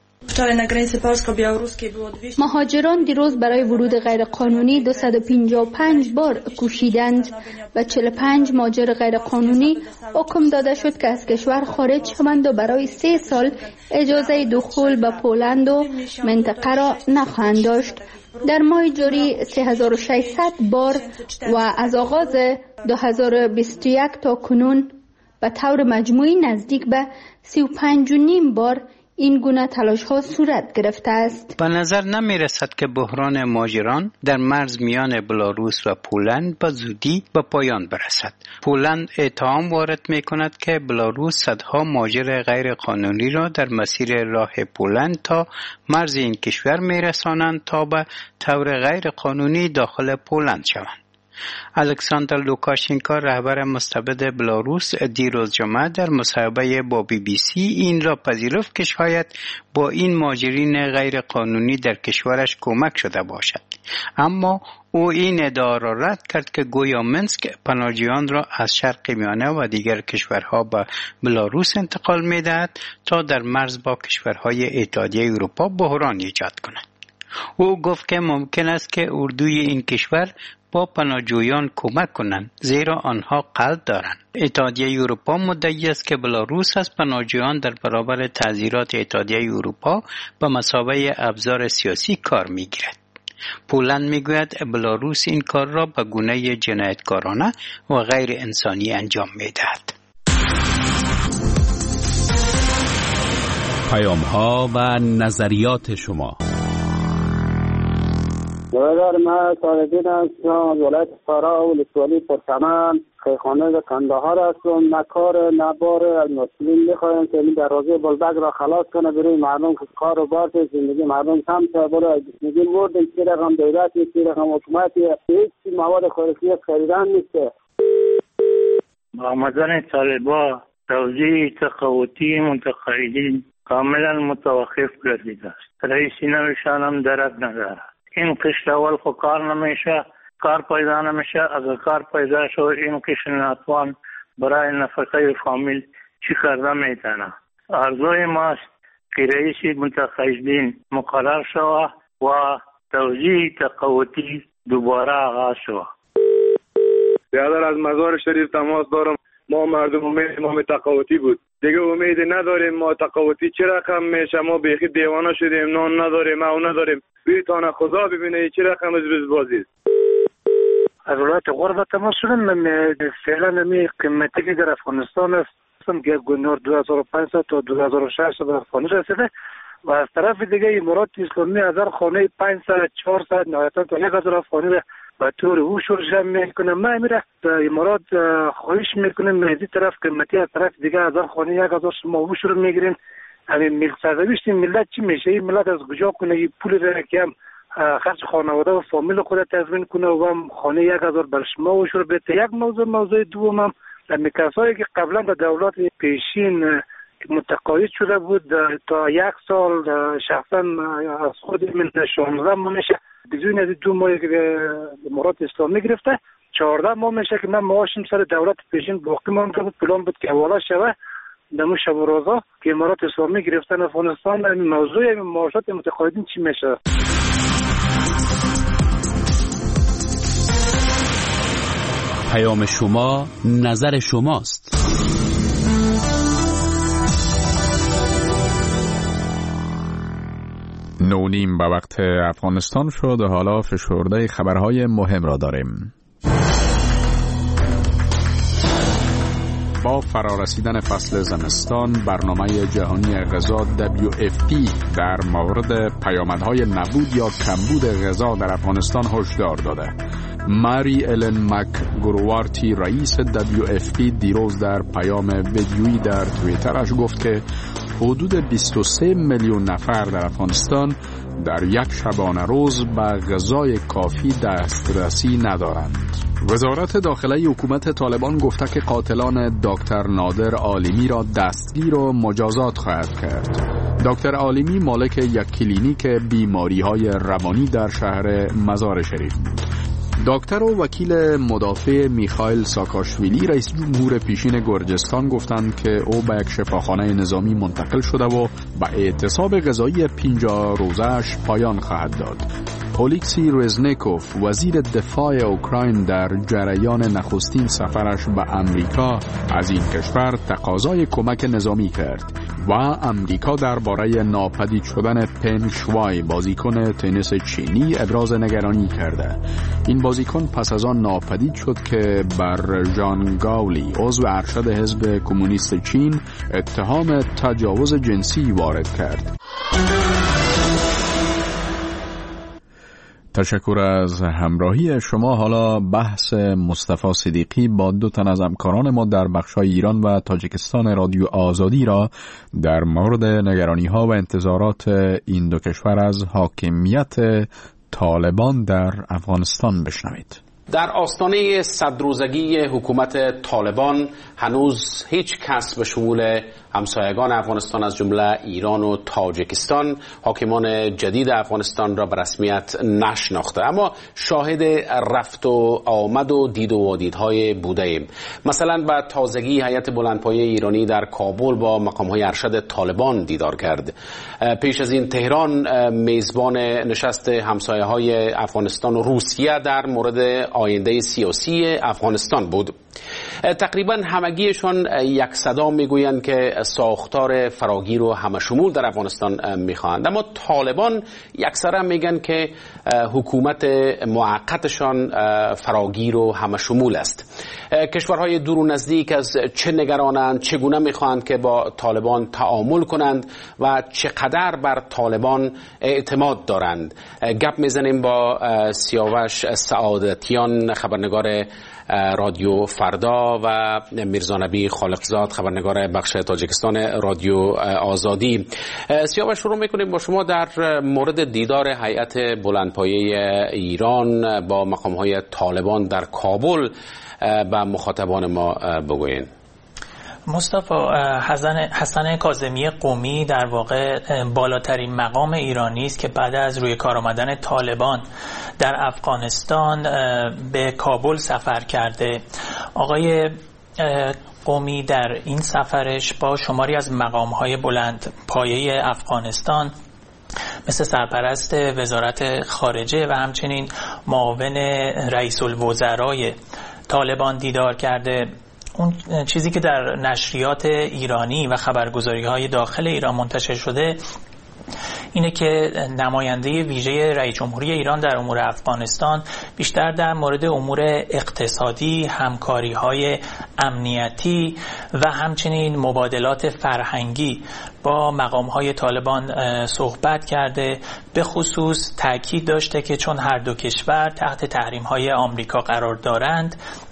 S2: مهاجران دیروز برای ورود غیر قانونی 255 بار کوشیدند و 45 مهاجر غیر قانونی حکم داده شد که از کشور خارج شوند و برای 3 سال اجازه دخول به پولند و منطقه را نخواهند داشت. در ماه جاری 3600 بار و از آغاز 2021 تا کنون به طور مجموعی نزدیک به 35.5 بار این گونه تلاش ها صورت گرفته است.
S4: به نظر نمی رسد که بحران مهاجران در مرز میان بلاروس و پولند به زودی به پایان برسد. پولند اتهام وارد می کند که بلاروس صدها مهاجر غیر قانونی را در مسیر راه پولند تا مرز این کشور می رسانند تا به طور غیر قانونی داخل پولند شوند. الکساندر لوکاشنکو، رهبر مستبد بلاروس، دیروز جمعه در مصاحبه با BBC این را پذیرفت که شاید با این مهاجرین غیر قانونی در کشورش کمک شده باشد، اما او این ادعا را رد کرد که گویا منسک پناهجویان را از شرق میانه و دیگر کشورها به بلاروس انتقال می‌دهد تا در مرز با کشورهای اتحادیه اروپا بحران ایجاد کند. او گفت که ممکن است که اردوی این کشور با پناهجویان کمک کنند، زیرا آنها قلب دارند. اتحادیه اروپا مدعی است که بلاروس از پناهجویان در برابر تعزیرات اتحادیه اروپا به مثابه ابزار سیاسی کار می‌گیرد. پولند میگوید بلاروس این کار را به گونه جنایتکارانه و غیر انسانی انجام می‌دهد.
S6: پیام‌ها و نظریات شما.
S3: برادر من صادقین هستم، ولایت فرا و ولسوالی پرچمن، خیخانه کندهار هستم. نه کار نه بار از مسئولین میخوایم که این دروازه بلبک را خلاص کنه برای مردم که کار و بار زندگی مردم کم شه. برای زندگی مردم چی رقم دولتی، چی رقم حکومتی، هیچ مواد خوراکی خریدن نیست.
S20: آمدن طالبان توزیع تقاوتی منتقدین کاملا متوقف گردیده است. رئیس نوشان هم درک ندارد. این قشر اول خو کار نمیشه، کار پیدا نمیشه. اگر کار پیدا شد این قشر ناتوان برای نفقه فامیل چی کرده میتونه. آرزوی ماست که رئیس منتخبین مقرر شود و توزیع تقاوتی دوباره آغاز شود.
S21: برادر از مزار شریف تماس دارم. ما مردم امید ما تقاوتی بود، دیگه امید نداریم. ما تقاوتی چه رقم میشه؟ ما بیخی دیوانه شدیم، نان نداریم، او نداریم. بیتانه خدا ببینه چه رقم از بازی است.
S20: از ولایت غرب تماس شدم. فعلا می قیمتی که در افغانستان است که گنور 2500 تا 2600 افغانی رسیده و از طرف دیگه امارات اسلامی از هر خانه 500 400 نهایتا تا 1000 افغانی را به طور اوشور جمع میکنه. ما میره امارات خواهش میکنیم از این طرف قیمتی، از طرف دیگه از هر خانه 1000 شما اوشور میگیرین. همین سرنوشت ملت چی میشه؟ این ملت از کجا کنه این پول را که هم خرج خانواده و فامیل خود تضمین کنه و هم خانه 1000 بر شما اوشور بده. یک موضوع دوم هم کسایی که قبلا در دولت پیشین متقاعد شده بود تا 1 سال شخصا از خود من 16 ماه میشه بدون از 2 ماه که امارات اسلامی گرفته 14 ماه میشه که من معاشم سر دولت پیشین باقی مانده بود. پلان بود که حواله شوه دمو شب و روزا که امارات اسلامی گرفتن افغانستان. این موضوع معاشات متقاعدین چی میشه؟
S6: پیام شما نظر شماست.
S1: نونیم به وقت افغانستان شد و حالا فشرده خبرهای مهم را داریم. با فرارسیدن فصل زمستان برنامه جهانی غذا WFP در مورد پیامدهای نبود یا کمبود غذا در افغانستان هشدار داده. ماری الن مکگروارتی رئیس WFP دیروز در پیام ویدیویی در توییترش گفت که حدود 23 میلیون نفر در افغانستان در یک شبانه روز به غذای کافی دسترسی ندارند. وزارت داخله حکومت طالبان گفته که قاتلان دکتر نادر عالمی را دستگیر و مجازات خواهد کرد. دکتر عالمی مالک یک کلینیک بیماری‌های روانی در شهر مزار شریف بود. دکتر و وکیل مدافع میخائیل ساکاشویلی رئیس جمهور پیشین گرجستان گفتند که او به یک شفاخانه نظامی منتقل شده و به اعتصاب غذایی 50 روزه‌اش پایان خواهد داد. اولیکسی رزنیکوف وزیر دفاع اوکراین در جریان نخستین سفرش به امریکا از این کشور تقاضای کمک نظامی کرد و امریکا درباره ناپدید شدن پن شوای بازیکن تنیس چینی ابراز نگرانی کرده. این بازیکن پس از آن ناپدید شد که بر ژان گاولی عضو ارشد حزب کمونیست چین اتهام تجاوز جنسی وارد کرد. تشکر از همراهی شما. حالا بحث مصطفی صدیقی با 2 تن از همکاران ما در بخش‌های ایران و تاجیکستان رادیو آزادی را در مورد نگرانی‌ها و انتظارات این 2 کشور از حاکمیت طالبان در افغانستان بشنوید.
S5: در آستانه 100 روزگی حکومت طالبان هنوز هیچ کس به شمول همسایگان افغانستان از جمله ایران و تاجیکستان حاکمان جدید افغانستان را به رسمیت نشناخته، اما شاهد رفت و آمد و دید و وادیدهای بوده ایم. مثلا به تازگی هیئت بلندپایه ایرانی در کابل با مقامهای ارشد طالبان دیدار کرد. پیش از این تهران میزبان نشست همسایه‌های افغانستان و روسیه در مورد آینده سیاسی افغانستان بود. تقریبا همگیشان یک صدا میگویند که ساختار فراگیر و همشمول در افغانستان میخواهند، اما طالبان یکسره میگن که حکومت موقتشان فراگیر و همشمول است. کشورهای دور و نزدیک از چه نگرانند، چگونه میخواهند که با طالبان تعامل کنند و چقدر بر طالبان اعتماد دارند. گپ میزنیم با سیاوش سعادتیان، خبرنگار رادیو فردا، و میرزا نبی خالقزاد، خبرنگار بخش تاجیکستان رادیو آزادی. سیاوش، شروع میکنیم با شما در مورد دیدار هیئت بلندپایه ایران با مقامهای طالبان در کابل به مخاطبان ما بگوین.
S18: مصطفی، حسن کاظمی قمی در واقع بالاترین مقام ایرانی است که بعد از روی کار آمدن طالبان در افغانستان به کابل سفر کرده. آقای قمی در این سفرش با شماری از مقام‌های بلند پایه افغانستان مثل سرپرست وزارت خارجه و همچنین معاون رئیس الوزرای طالبان دیدار کرده. اون چیزی که در نشریات ایرانی و خبرگزاری‌های داخل ایران منتشر شده اینه که نماینده ویژه رئیس جمهوری ایران در امور افغانستان بیشتر در مورد امور اقتصادی، همکاری‌های امنیتی و همچنین مبادلات فرهنگی با مقام‌های طالبان صحبت کرده. به خصوص تاکید داشته که چون هر دو کشور تحت تحریم‌های آمریکا قرار دارند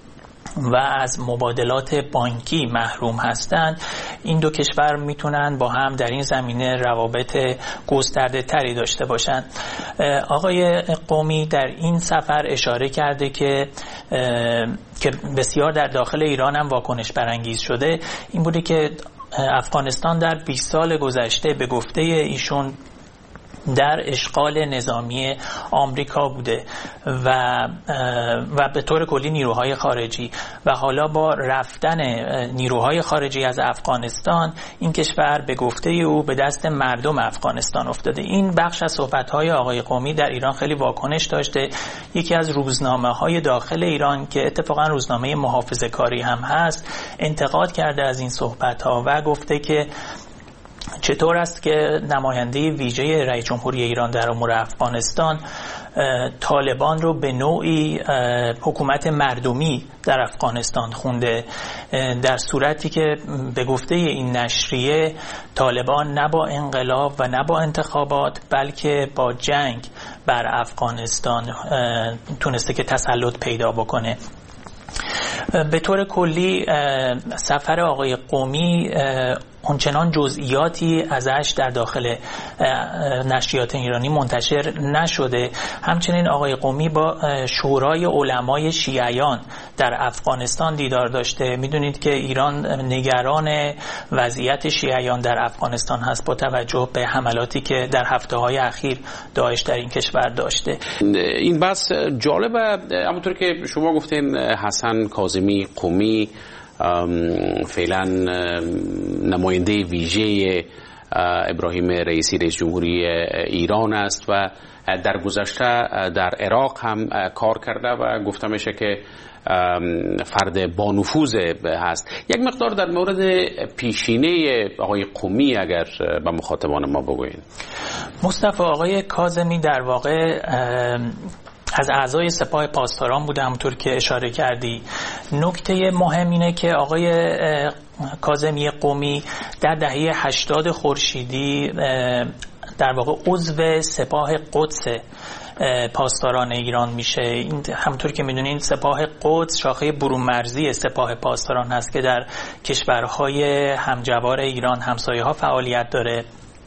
S18: و از مبادلات بانکی محروم هستند، این دو کشور میتونن با هم در این زمینه روابط گسترده تری داشته باشند. آقای قمی در این سفر اشاره کرده که که بسیار در داخل ایران هم واکنش برانگیز شده این بوده که افغانستان در 20 سال گذشته به گفته ایشون در اشغال نظامی آمریکا بوده و به طور کلی نیروهای خارجی و حالا با رفتن نیروهای خارجی از افغانستان این کشور به گفته او به دست مردم افغانستان افتاده. این بخش از صحبت‌های آقای قمی در ایران خیلی واکنش داشته. یکی از روزنامه‌های داخل ایران که اتفاقا روزنامه محافظه‌کاری هم هست انتقاد کرده از این صحبت‌ها و گفته که چطور است که نماینده ویژه رئیس جمهوری ایران در امور افغانستان طالبان رو به نوعی حکومت مردمی در افغانستان خونده، در صورتی که به گفته این نشریه طالبان نه با انقلاب و نه با انتخابات بلکه با جنگ بر افغانستان تونسته که تسلط پیدا بکنه. به طور کلی سفر آقای قمی اونچنان جزئیاتی ازش در داخل نشریات ایرانی منتشر نشده. همچنین آقای قمی با شورای علمای شیعیان در افغانستان دیدار داشته. میدونید که ایران نگران وضعیت شیعیان در افغانستان هست با توجه به حملاتی که در هفته‌های اخیر داعش در این کشور داشته.
S5: این بحث جالبه. همونطور که شما گفتین حسن کاظمی قمی فعلا نماینده ویژه ابراهیم رئیسی رئیس جمهوری ایران است و در گذشته در عراق هم کار کرده و گفته میشه که فرد با نفوذ هست. یک مقدار در مورد پیشینه آقای قمی اگر به مخاطبان ما بگوین.
S18: مصطفی آقای کاظمی در واقع از اعضای سپاه پاسداران بوده همونطور که اشاره کردی. نکته مهم اینه که آقای کاظمی قمی در دهه 80 خورشیدی در واقع عضو سپاه قدس پاسداران ایران میشه. این همونطور که میدونین سپاه قدس شاخه برونمرزی سپاه پاسداران هست که در کشورهای همجوار ایران همسایه ها فعالیت داره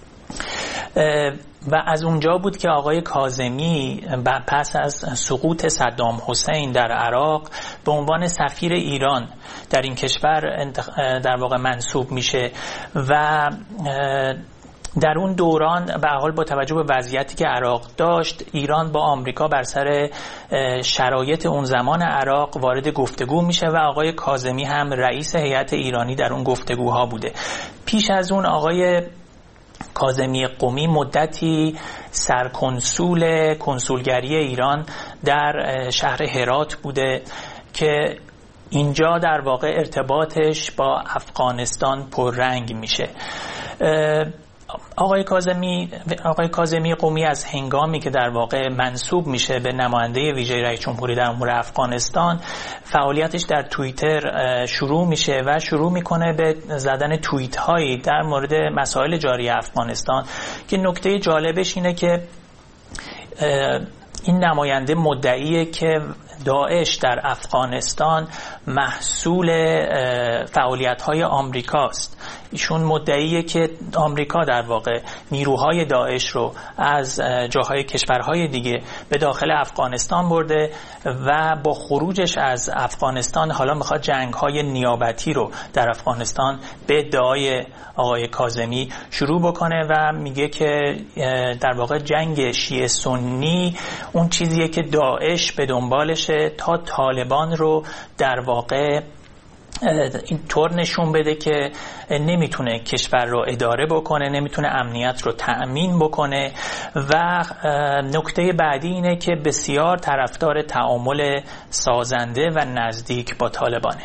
S18: و از اونجا بود که آقای کاظمی پس از سقوط صدام حسین در عراق به عنوان سفیر ایران در این کشور در واقع منصوب میشه و در اون دوران به حال با توجه به وضعیتی که عراق داشت ایران با آمریکا بر سر شرایط اون زمان عراق وارد گفتگو میشه و آقای کاظمی هم رئیس هیئت ایرانی در اون گفتگوها بوده. پیش از اون آقای کاظمی قمی مدتی سرکنسول کنسولگری ایران در شهر هرات بوده که اینجا در واقع ارتباطش با افغانستان پررنگ میشه. آقای کاظمی قمی از هنگامی که در واقع منصوب میشه به نماینده ویژه رئیس جمهوری در امور افغانستان فعالیتش در توییتر شروع میشه و شروع میکنه به زدن توییت هایی در مورد مسائل جاری افغانستان که نکته جالبش اینه که این نماینده مدعیه که داعش در افغانستان محصول فعالیت‌های آمریکاست. ایشون مدعیه که آمریکا در واقع نیروهای داعش رو از جاهای کشورهای دیگه به داخل افغانستان برده و با خروجش از افغانستان حالا میخواد جنگ‌های نیابتی رو در افغانستان به ادعای آقای کاظمی شروع بکنه و میگه که در واقع جنگ شیعه سنی اون چیزیه که داعش به دنبالشه تا طالبان رو در واقع این طور نشون بده که نمیتونه کشور رو اداره بکنه، نمیتونه امنیت رو تأمین بکنه و نکته بعدی اینه که بسیار طرفدار تعامل سازنده و نزدیک با طالبانه.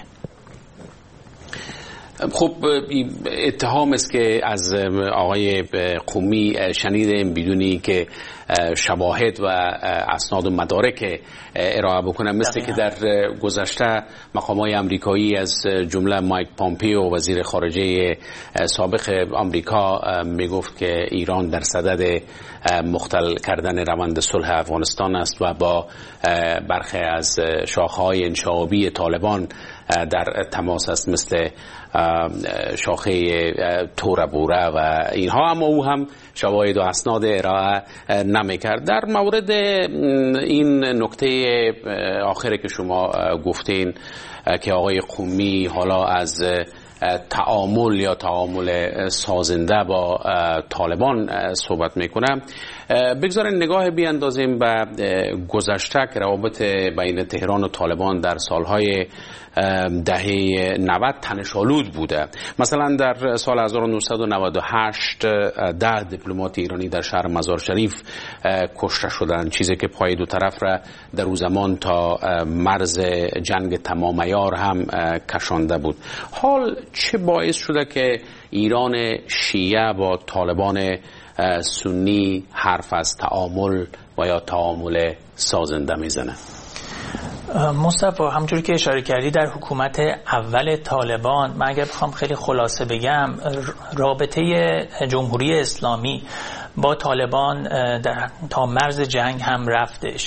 S5: خب اتهام است که از آقای قمی شنیدیم بدونی که شواهد و اسناد و مدارک ارائه بکنم، مثل که در گذشته مقامات آمریکایی از جمله مایک پامپیو وزیر خارجه سابق آمریکا میگفت که ایران در صدد مختل کردن روند صلح افغانستان است و با برخی از شاخه‌های انشعابی طالبان در تماس است، مثل شاخه توربوره و اینها، اما او هم شواهد و اسناد ارائه نمیکرد. در مورد این نکته آخری که شما گفتین که آقای قومی حالا از تعامل یا تعامل سازنده با طالبان صحبت میکنه، بگذارین نگاه بیاندازیم به گذشته که روابط بین تهران و طالبان در سالهای دهه 90 تنش‌آلود بوده. مثلا در سال 1998 10 دیپلمات ایرانی در شهر مزار شریف کشته شدند، چیزی که پای دو طرف را در اون زمان تا مرز جنگ تمام عیار هم کشانده بود. حال چه باعث شده که ایران شیعه با طالبان سنی حرف از تعامل و یا تعامل سازنده میزنه؟
S18: مصطفی، همونجوری که اشاره کردی در حکومت اول طالبان، من اگر بخوام خیلی خلاصه بگم، رابطه جمهوری اسلامی با طالبان تا مرز جنگ هم رفتش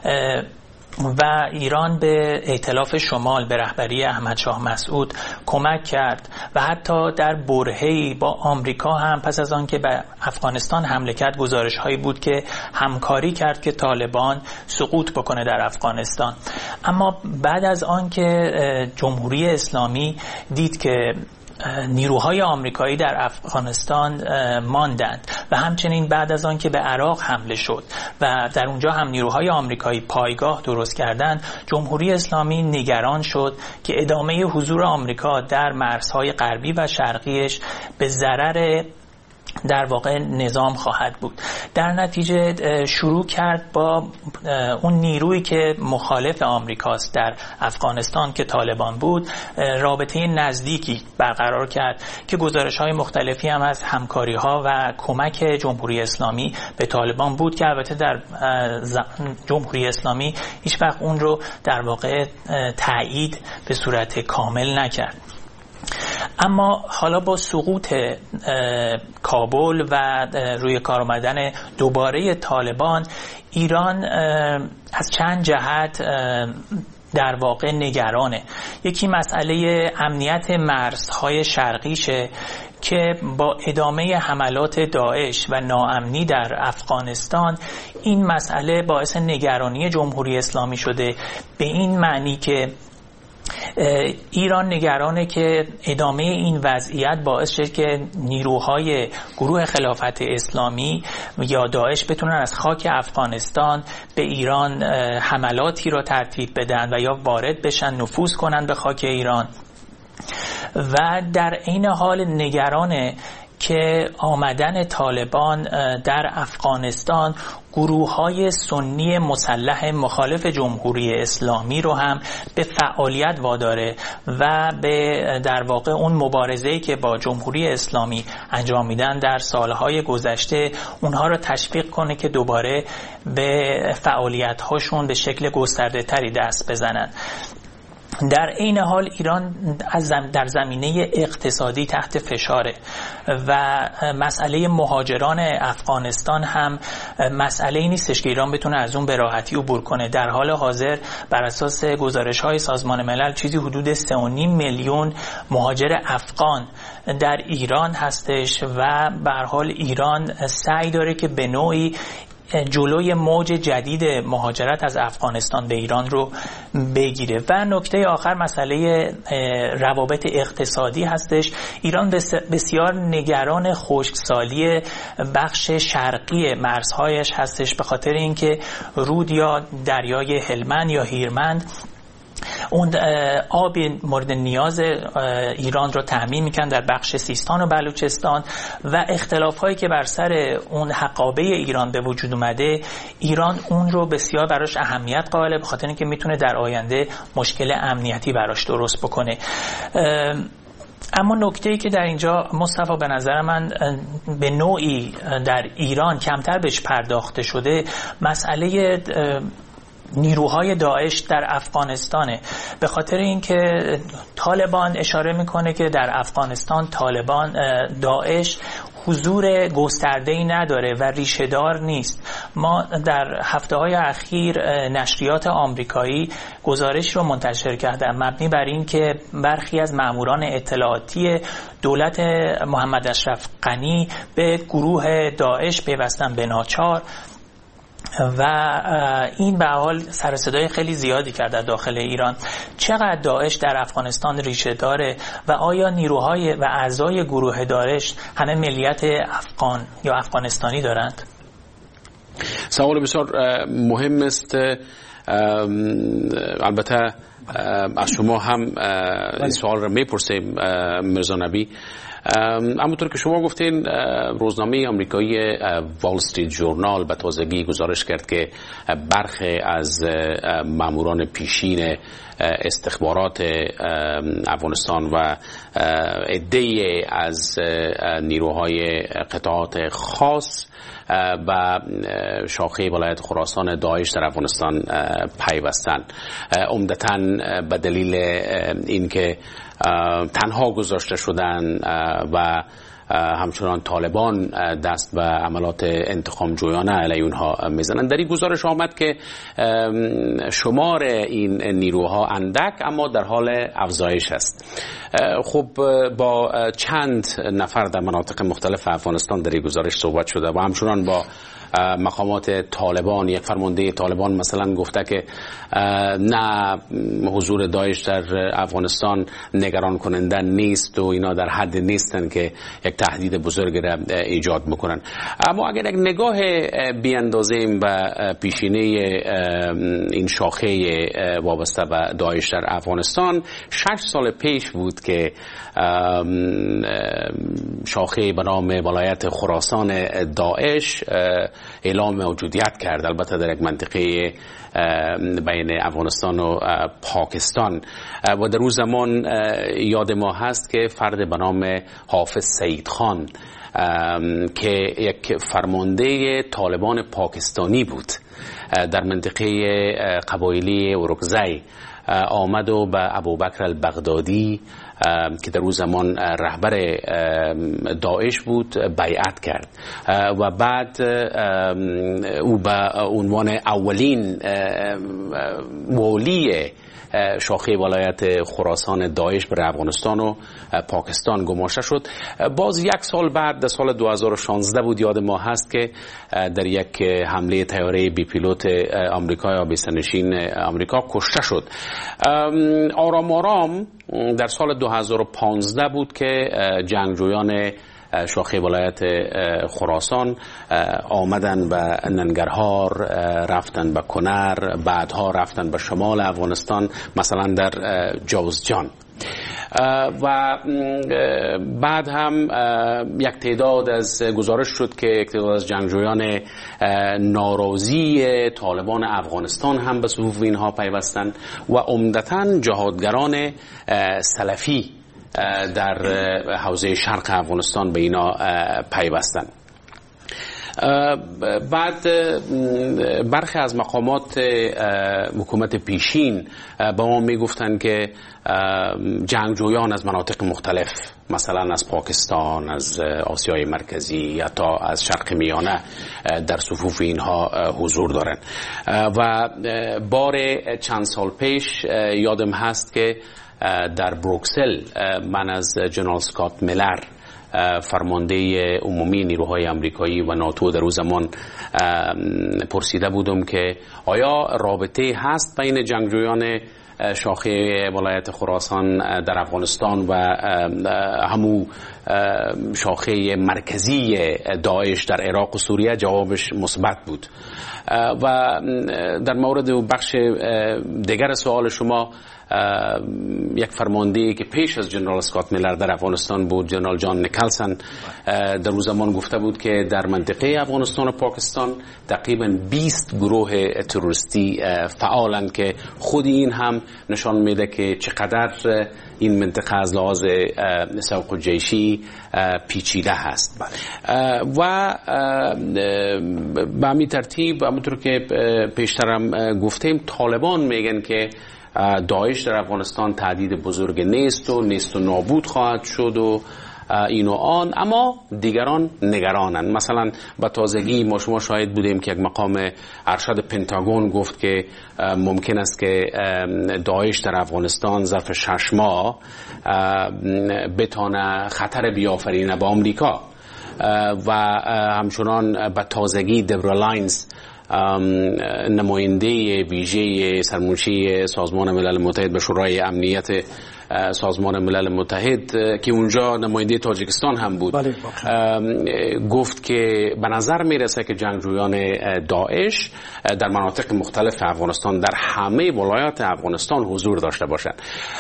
S18: و ایران به ائتلاف شمال به رهبری احمد شاه مسعود کمک کرد و حتی در برهه‌ای با آمریکا هم پس از آن که به افغانستان حمله کرد گزارش هایی بود که همکاری کرد که طالبان سقوط بکنه در افغانستان. اما بعد از آن که جمهوری اسلامی دید که نیروهای آمریکایی در افغانستان ماندند و همچنین بعد از آن که به عراق حمله شد و در اونجا هم نیروهای آمریکایی پایگاه درست کردند، جمهوری اسلامی نگران شد که ادامه حضور آمریکا در مرزهای غربی و شرقیش به ضرر در واقع نظام خواهد بود. در نتیجه شروع کرد با اون نیرویی که مخالف آمریکاست در افغانستان که طالبان بود رابطه نزدیکی برقرار کرد که گزارش‌های مختلفی هم از همکاری‌ها و کمک جمهوری اسلامی به طالبان بود که البته در جمهوری اسلامی هیچ وقت اون رو در واقع تایید به صورت کامل نکرد. اما حالا با سقوط کابل و روی کار آمدن دوباره طالبان، ایران از چند جهت در واقع نگرانه. یکی مسئله امنیت مرزهای شرقیشه که با ادامه حملات داعش و ناامنی در افغانستان این مسئله باعث نگرانی جمهوری اسلامی شده، به این معنی که ایران نگرانه که ادامه این وضعیت باعث شد که نیروهای گروه خلافت اسلامی یا داعش بتونن از خاک افغانستان به ایران حملاتی را ترتیب بدن و یا وارد بشن، نفوذ کنن به خاک ایران. و در این حال نگرانه که آمدن طالبان در افغانستان گروه‌های سنی مسلح مخالف جمهوری اسلامی رو هم به فعالیت واداره و به در واقع اون مبارزه‌ای که با جمهوری اسلامی انجام میدن در سالهای گذشته اونها رو تشویق کنه که دوباره به فعالیت‌هاشون به شکل گسترده‌تری دست بزنن. در این حال ایران در زمینه اقتصادی تحت فشاره و مسئله مهاجران افغانستان هم مسئله نیستش که ایران بتونه از اون به راحتی عبور کنه. در حال حاضر بر اساس گزارش‌های سازمان ملل چیزی حدود 3.5 میلیون مهاجر افغان در ایران هستش و به هر حال ایران سعی داره که به نوعی جلوی موج جدید مهاجرت از افغانستان به ایران رو بگیره. و نکته آخر مسئله روابط اقتصادی هستش. ایران بسیار نگران خشکسالی بخش شرقی مرزهایش هستش به خاطر اینکه رود یا دریای هلمند یا هیرمند اون آب مورد نیاز ایران رو تامین میکنن در بخش سیستان و بلوچستان و اختلافایی که بر سر اون حقابه ایران به وجود اومده، ایران اون رو بسیار براش اهمیت قائله به خاطر اینکه میتونه در آینده مشکل امنیتی براش درست بکنه. اما نکته‌ای که در اینجا مصطفی به نظر من به نوعی در ایران کمتر بهش پرداخته شده، مسئله نیروهای داعش در افغانستانه. به خاطر اینکه طالبان اشاره میکنه که در افغانستان داعش حضور گسترده‌ای نداره و ریشه‌دار نیست. ما در هفته‌های اخیر نشریات آمریکایی گزارش رو منتشر کردن مبنی بر این که برخی از ماموران اطلاعاتی دولت محمد اشرف غنی به گروه داعش پیوستن به ناچار و این به حال سر و صدای خیلی زیادی کرد در داخل ایران. چقدر داعش در افغانستان ریشه داره و آیا نیروهای و اعضای گروه داعش همه ملیت افغان یا افغانستانی دارند؟
S5: سوال بسیار مهم است. البته از شما هم این سوال را میپرسیم مرزا نبی. همونطور که شما گفتین روزنامه آمریکایی وال استریت ژورنال به تازگی گزارش کرد که برخی از ماموران پیشین استخبارات افغانستان و عده‌ای از نیروهای قطعات خاص و شاخه ولایت خراسان داعش در افغانستان پیوستند، عمدتاً به دلیل اینکه تنها گذاشته شدن و همچنان طالبان دست به عملات انتقام جویانه علیه اونها میزنند. در این گزارش آمد که شمار این نیروها اندک اما در حال افزایش است. خب با چند نفر در مناطق مختلف افغانستان در این گزارش صحبت شده و همچنان با مقامات طالبان. یک فرمانده طالبان مثلا گفته که نه، حضور داعش در افغانستان نگران کننده نیست و اینا در حد نیستن که یک تهدید بزرگ را ایجاد بکنن. اما اگر یک نگاه بیاندازیم به پیشینه این شاخه وابسته به داعش در افغانستان، 6 سال پیش بود که شاخه به نام ولایت خراسان داعش اعلام موجودیت کرد، البته در یک منطقه بین افغانستان و پاکستان. و در اون زمان یاد ما هست که فرد به نام حافظ سعید خان که یک فرمانده طالبان پاکستانی بود در منطقه قبایلی اورکزی آمد و به ابوبکر البغدادی که در اون زمان رهبر داعش بود بیعت کرد و بعد او به عنوان اولین والی شاخه ولایت خراسان داعش بر افغانستان و پاکستان گماشته شد. باز یک سال بعد در سال 2016 بود، یاد ما هست که در یک حمله طیاره بی پیلوت آمریکا یا بی‌سرنشین آمریکا کشته شد. آرام آرام در سال 2015 بود که جنگجویان شاخه ولایت خراسان آمدن به ننگرهار، رفتن به کنر، بعدها رفتن به شمال افغانستان، مثلا در جوزجان. و بعد هم یک تعداد از گزارش شد که یک تعداد از جنگجویان ناراضی طالبان افغانستان هم به صفوف اینها پیوستند و عمدتاً جهادگران سلفی در حوزه شرق افغانستان به اینا پیوستند. بعد برخی از مقامات حکومت پیشین به ما میگفتن که جنگجویان از مناطق مختلف، مثلا از پاکستان، از آسیای مرکزی یا تا از شرق میانه در صفوف اینها حضور دارن. و بار چند سال پیش یادم هست که در بروکسل من از جنرال اسکات میلر، فرمانده عمومی نیروهای آمریکایی و ناتو، در اون زمان پرسیده بودم که آیا رابطه هست بین جنگجویان شاخه ولایت خراسان در افغانستان و همو شاخه مرکزی داعش در عراق و سوریه؟ جوابش مثبت بود. و در مورد بخش دیگر سوال شما، یک فرمانده که پیش از جنرال اسکات میلر در افغانستان بود، جنرال جان نیکلسن، در اون زمان گفته بود که در منطقه افغانستان و پاکستان تقریبا 20 گروه تروریستی فعالند که خود این هم نشان میده که چقدر این منطقه از لحاظ سوق جیشی پیچیده هست. و به همین ترتیب همونطور که پیشترم گفتیم، طالبان میگن که داعش در افغانستان تهدید بزرگ نیست و نیست و نابود خواهد شد و این و آن، اما دیگران نگرانند. مثلا به تازگی ما شما شاهد بودیم که یک مقام ارشد پنتاگون گفت که ممکن است که داعش در افغانستان ظرف 6 ماه بتونه خطر بیافرینه به آمریکا. و همچنان به تازگی دبرا لاینز نماینده ویژه سرمنشی سازمان ملل متحد به شورای امنیت سازمان ملل متحد که اونجا نماینده تاجیکستان هم بود، گفت که به نظر میرسه که جنگجویان داعش در مناطق مختلف افغانستان در همه ولایات افغانستان حضور داشته باشند.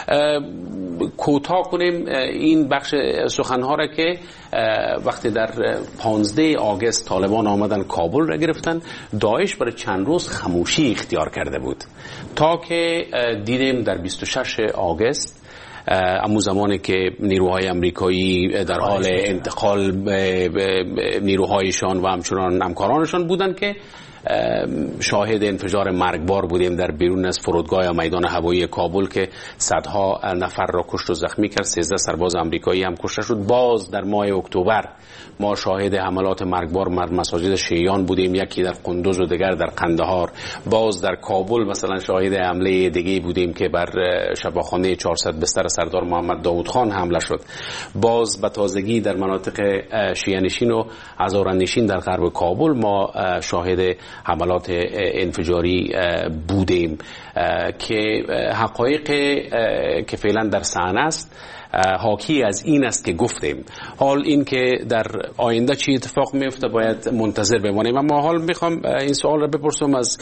S5: کوتاه کنیم این بخش سخنها را که وقتی در 15 آگوست طالبان آمدن کابل را گرفتن، داعش برای چند روز خاموشی اختیار کرده بود تا که دیدیم در 26 آگوست اما زمانی که نیروهای امریکایی در حال انتقال نیروهایشان و همچنان همکارانشان بودن که شاهد انفجار مرگبار بودیم در بیرون از فرودگاه میدان هوایی کابل که صدها نفر را کشت و زخمی کرد. 13 سرباز امریکایی هم کشته شد. باز در ماه اکتبر ما شاهد حملات مرگبار بر مساجد شیعیان بودیم، یکی در قندوز و دیگر در قندهار. باز در کابل مثلا شاهد حمله دیگه بودیم که بر شفاخانه 400 بستر سردار محمد داود خان حمله شد. باز به تازگی در مناطق شیعه نشین و هزاره‌نشین در غرب کابل ما شاهد حملات انفجاری بودیم که حقایق که فعلا در صحنه است حاکی از این است که گفتیم. حال این که در آینده چی اتفاق میفته باید منتظر بمانیم. اما حال میخوام این سوال را بپرسم از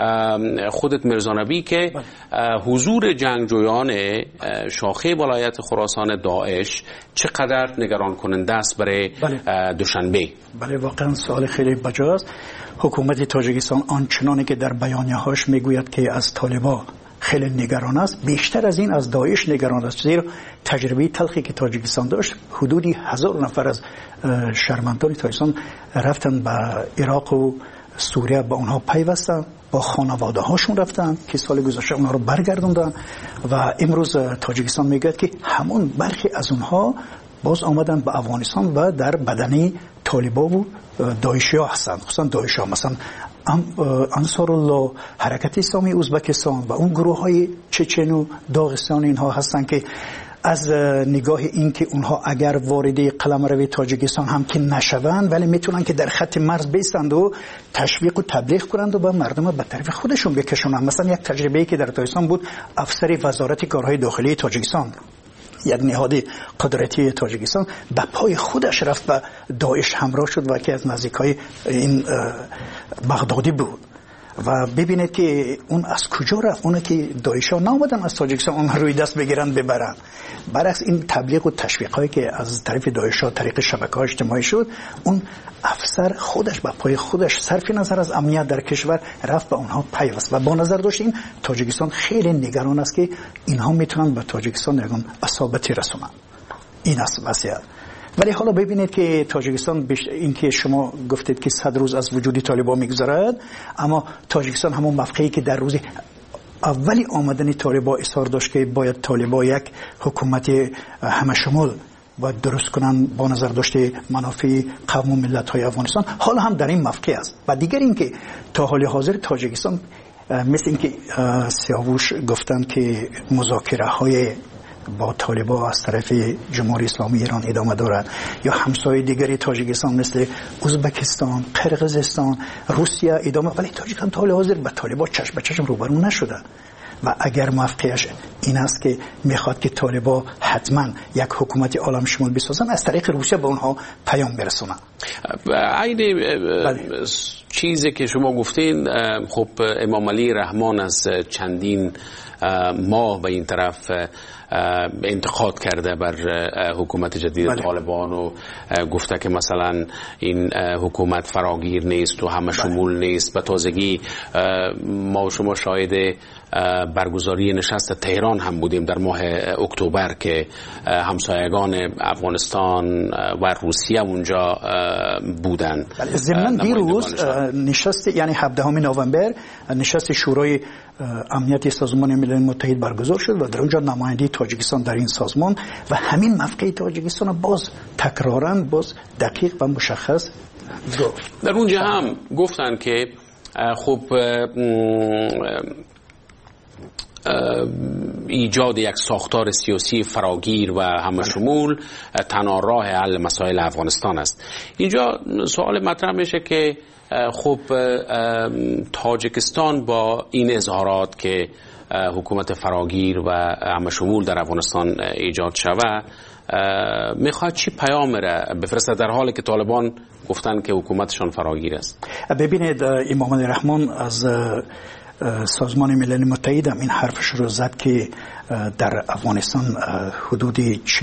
S5: خودت مرزانبی که حضور جنگجویان شاخه ولایت خراسان داعش چقدر نگران کننده است برای دوشنبه؟
S19: بله، واقعا سوال خیلی بجاست. حکومت تاجیکستان آنچنانی که در بیانیه‌هاش میگوید که از طالبان خیلی نگران است، بیشتر از این از داعش نگران است. زیرا تجربه تلخی که تاجیکستان داشت، حدودی 1000 نفر از شهروندان تاجیکستان رفتن به عراق و سوریه، با اونها پیوستن، با خانواده هاشون رفتن که سال گذشته اونها رو برگردوندن و امروز تاجیکستان میگه که همون برخی از اونها باز آمدن به افغانستان و در بدنه طالبان و داعشی ها هستند. خصوصا داعشی ها مثلا انصار الله، حرکت اسلامی ازبکستان و اون گروه های چچن و داغستان اینها هستند که از نگاه این که اونها اگر وارد قلمرو تاجیکستان هم که نشوند ولی میتونن که در خط مرز بیستند و تشویق و تبلیغ کنند و به مردم به طرف خودشون بکشونند. مثلا یک تجربه‌ای که در تاجیکستان بود، افسر وزارت کارهای داخلی تاجیکستان، یک نهاد قدرتی تاجیکستان، به پای خودش رفت و داعش همراه شد و که از نزدیکای این بغدادی بود. و ببینید که اون از کجا رفت. اون که داعش‌ها نامدن از تاجیکستان اون روی دست بگیرن ببرن. برعکس این تبلیغ و تشویق‌هایی که از طرف داعش‌ها طریق شبکه‌های اجتماعی شد، اون افسر خودش با پای خودش صرف نظر از امنیت در کشور رفت به اونها پیوست و با نظر داشت این تاجیکستان خیلی نگران است که اینها میتونن به تاجیکستان یگان اصابتی رسونن. این است وضعیت. ولی حالا ببینید که تاجیکستان این که شما گفتید که 100 روز از وجود طالبان میگذرد، اما تاجیکستان همون موقعی که در روز اولی آمدن طالبان اصرار داشت که باید طالبان یک حکومت همه شمول باید درست کنن با نظر داشته منافع قوم و ملت های افغانستان، حالا هم در این موقع است. و دیگر این که تا حال حاضر تاجیکستان مثل این که سیاوش گفتن که مذاکره های با طالبان از طرف جمهوری اسلامی ایران ادامه دارد، یا همسایه دیگری تاجیکستان مثل ازبکستان، قرقیزستان، روسیه ادامه، ولی تاجیکستان تا حال حاضر با طالبان چشم به چشم روبرو نشده. و اگر موقعش این است که میخواد که طالبان حتما یک حکومت عالم شمول بسازن، از طریق روسیه به اونها پیام برسونن.
S5: این چیزی که شما گفتین، خب امام علی رحمان از چندین ماه به این طرف انتقاد کرده بر حکومت جدید طالبان و گفته که مثلا این حکومت فراگیر نیست و همه شمول نیست. به تازگی ما شما شاهد برگزاری نشست تهران هم بودیم در ماه اکتبر که همسایگان افغانستان و روسیه اونجا بودن.
S19: ضمن دیروز نشست یعنی 17 نوامبر نشست شورای امنیت سازمان ملل متحد برگزار شد و در اونجا نماینده تاجیکستان در این سازمان و همین موقع تاجیکستان باز تکرارا باز دقیق و مشخص گفت.
S5: در اونجا هم گفتن که خب ایجاد یک ساختار سیاسی فراگیر و همشمول تنها راه حل مسائل افغانستان است. اینجا سوال مطرح میشه که خب تاجیکستان با این اظهارات که حکومت فراگیر و همشمول در افغانستان ایجاد شود میخواد چی پیام بفرسته در حالی که طالبان گفتن که حکومتشان فراگیر است؟
S19: ببینید امام الرحمن از سازمان ملل متحد هم این حرفش رو زد که در افغانستان حدود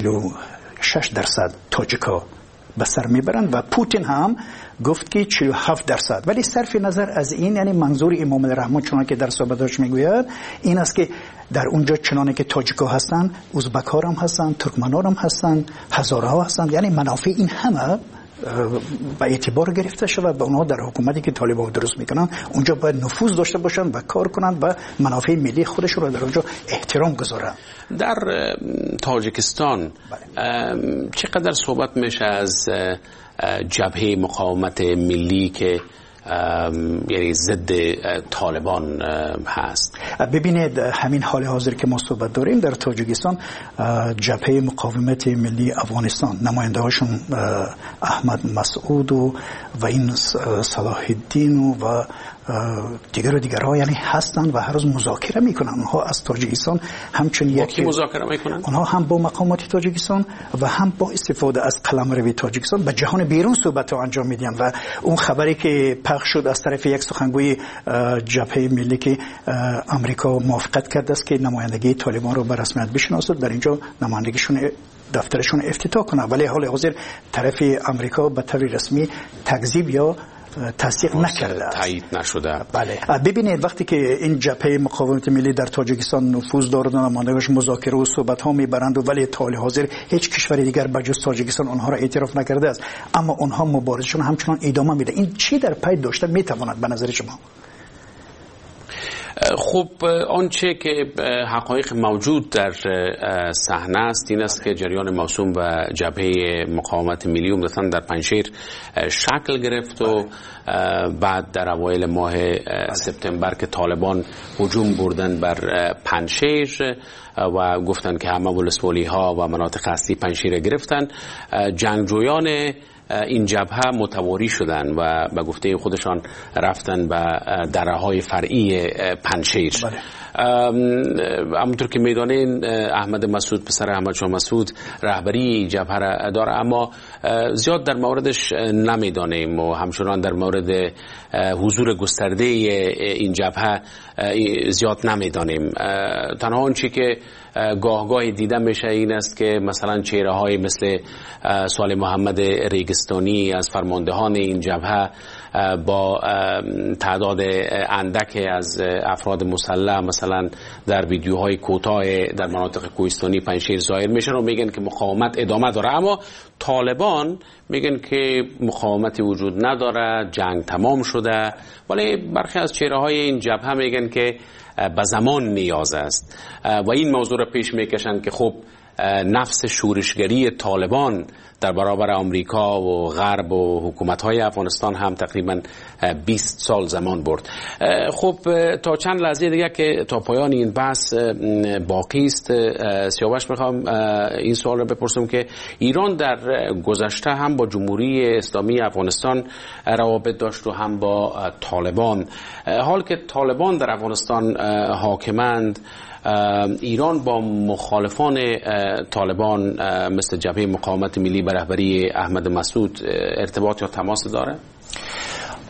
S19: 46% تاجیکا به سر میبرند و پوتین هم گفت که 47%. ولی صرف نظر از این یعنی منظور امام الرحمن چون که در صحبتاش میگوید این است که در اونجا چنانه که تاجیکا هستن ازبک‌ها هم هستن، ترکمن‌ها هم هستن، هزارها هستن، یعنی منافع این همه به اعتبار گرفته شود و اونها در حکومتی که طالبان درست میکنن اونجا باید نفوذ داشته باشن و کار کنن و منافع ملی خودشون رو در اونجا احترام گذارن.
S5: در تاجیکستان چقدر صحبت میشه از جبهه مقاومت ملی که یعنی ضد طالبان هست؟
S19: ببینید همین حال حاضر که ما صحبت داریم در تاجیکستان جبهه مقاومت ملی افغانستان نماینده هاشون احمد مسعود و این صلاح الدین و دیگرها یعنی هستن و هر روز مذاکره میکنن. اونها از تاجیکستان همچنین
S5: یکی مذاکره میکنن،
S19: اونها هم با مقامات تاجیکستان و هم با استفاده از قلمرو تاجیکستان به جهان بیرون صحبت انجام میدن و اون خبری که پخش شد از طرف یک سخنگوی جبهه ملی که امریکا موافقت کرده است که نمایندگی طالبان رو به رسمیت بشناسد در اینجا نمایندگیشون دفترشون افتتاح کنه، ولی حال حاضر طرف امریکا به طور رسمی تکذیب یا تصدیق نکرده است،
S5: تایید نشده.
S19: بله. ببینید وقتی که این جبهه مقاومت ملی در تاجیکستان نفوذ دارند و نمایندگانش مذاکره و صحبت ها میبرند و ولی تا حال حاضر هیچ کشور دیگر بجز تاجیکستان آنها را اعتراف نکرده است، اما آنها مبارزشون همچنان ادامه میده. این چی در پی داشته میتواند به نظر شما؟
S5: خب آنچه که حقایق موجود در صحنه است این است که جریان موسوم به جبهه مقاومت ملی عمدتاً در پنجشیر شکل گرفت و بعد در اوایل ماه سپتامبر که طالبان هجوم بردن بر پنجشیر و گفتن که همه ولسوالی ها و مناطق اصلی پنجشیر گرفتن، جنگجویان این جبهه متواری شدن و به گفته خودشان رفتن به دره‌های فرعی پنجشیر. همونطور که میدانین احمد مسعود پسر احمد شاه مسعود رهبری جبهه را داره، اما زیاد در موردش نمیدانیم و همچنان در مورد حضور گسترده این جبهه زیاد نمیدانیم. تنها آنچه که گاه دیده میشه این است که مثلا چهره های مثل صالح محمد ریگستانی از فرماندهان این جبهه با تعداد اندک از افراد مسلح مثلا در ویدیوهای کوتاه در مناطق کوهستانی پنجشیر ظاهر میشن و میگن که مقاومت ادامه داره، اما طالبان میگن که مقاومتی وجود نداره، جنگ تمام شده. ولی برخی از چهره های این جبهه میگن که به زمان نیاز است و این موضوع را پیش میکشن که خب نفس شورشگری طالبان در برابر آمریکا و غرب و حکومت‌های افغانستان هم تقریباً 20 سال زمان برد. خب تا چند لحظه دیگه که تا پایان این بحث باقی است، سیاوش میخوام این سوال رو بپرسم که ایران در گذشته هم با جمهوری اسلامی افغانستان روابط داشت و هم با طالبان. حال که طالبان در افغانستان حاکمند، ایران با مخالفان طالبان مثل جبهه مقاومت ملی به رهبری احمد مسعود ارتباط یا تماس داره؟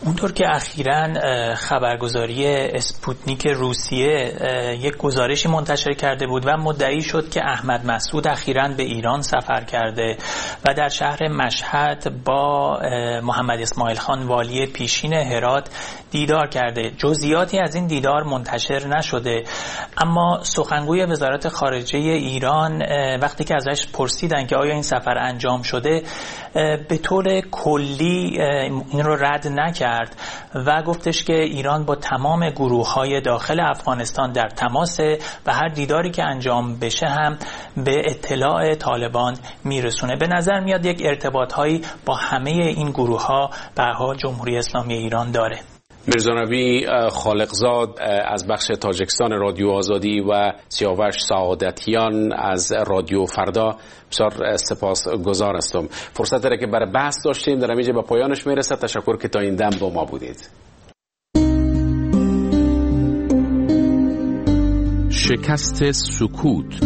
S18: اونطور که اخیراً خبرگزاری اسپوتنیک روسیه یک گزارشی منتشر کرده بود و مدعی شد که احمد مسعود اخیراً به ایران سفر کرده و در شهر مشهد با محمد اسماعیل خان والی پیشین هرات دیدار کرده. جزئیاتی از این دیدار منتشر نشده، اما سخنگوی وزارت خارجه ایران وقتی که ازش پرسیدن که آیا این سفر انجام شده، به طور کلی این رو رد نکرد و گفتش که ایران با تمام گروه‌های داخل افغانستان در تماسه و هر دیداری که انجام بشه هم به اطلاع طالبان میرسونه. به نظر میاد یک ارتباط‌هایی با همه این گروه‌ها به هر حال جمهوری اسلامی ایران داره.
S5: میرزا نبی خالقزاد از بخش تاجیکستان رادیو آزادی و سیاوش سعادتیان از رادیو فردا بسیار سپاسگزار هستم. فرصت داره که برای بحث داشتیم در اینجا به پایانش میرسه. تشکر که تا این دم با ما بودید.
S6: شکست سکوت.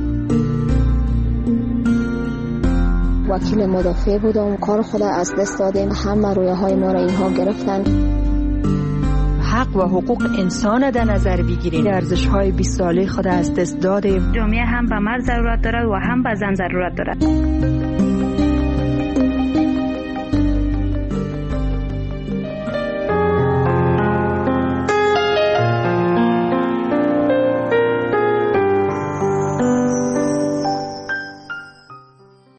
S8: وکیل مدافع بودم، کار خود از دست دادیم، همه رویاهای ما را اینها گرفتن.
S22: حق و حقوق انسان در نظر بگیرید. ارزش‌های 20 ساله خود از دست دادیم.
S23: جامعه هم به مرد ضرورت دارد و هم به زن ضرورت دارد.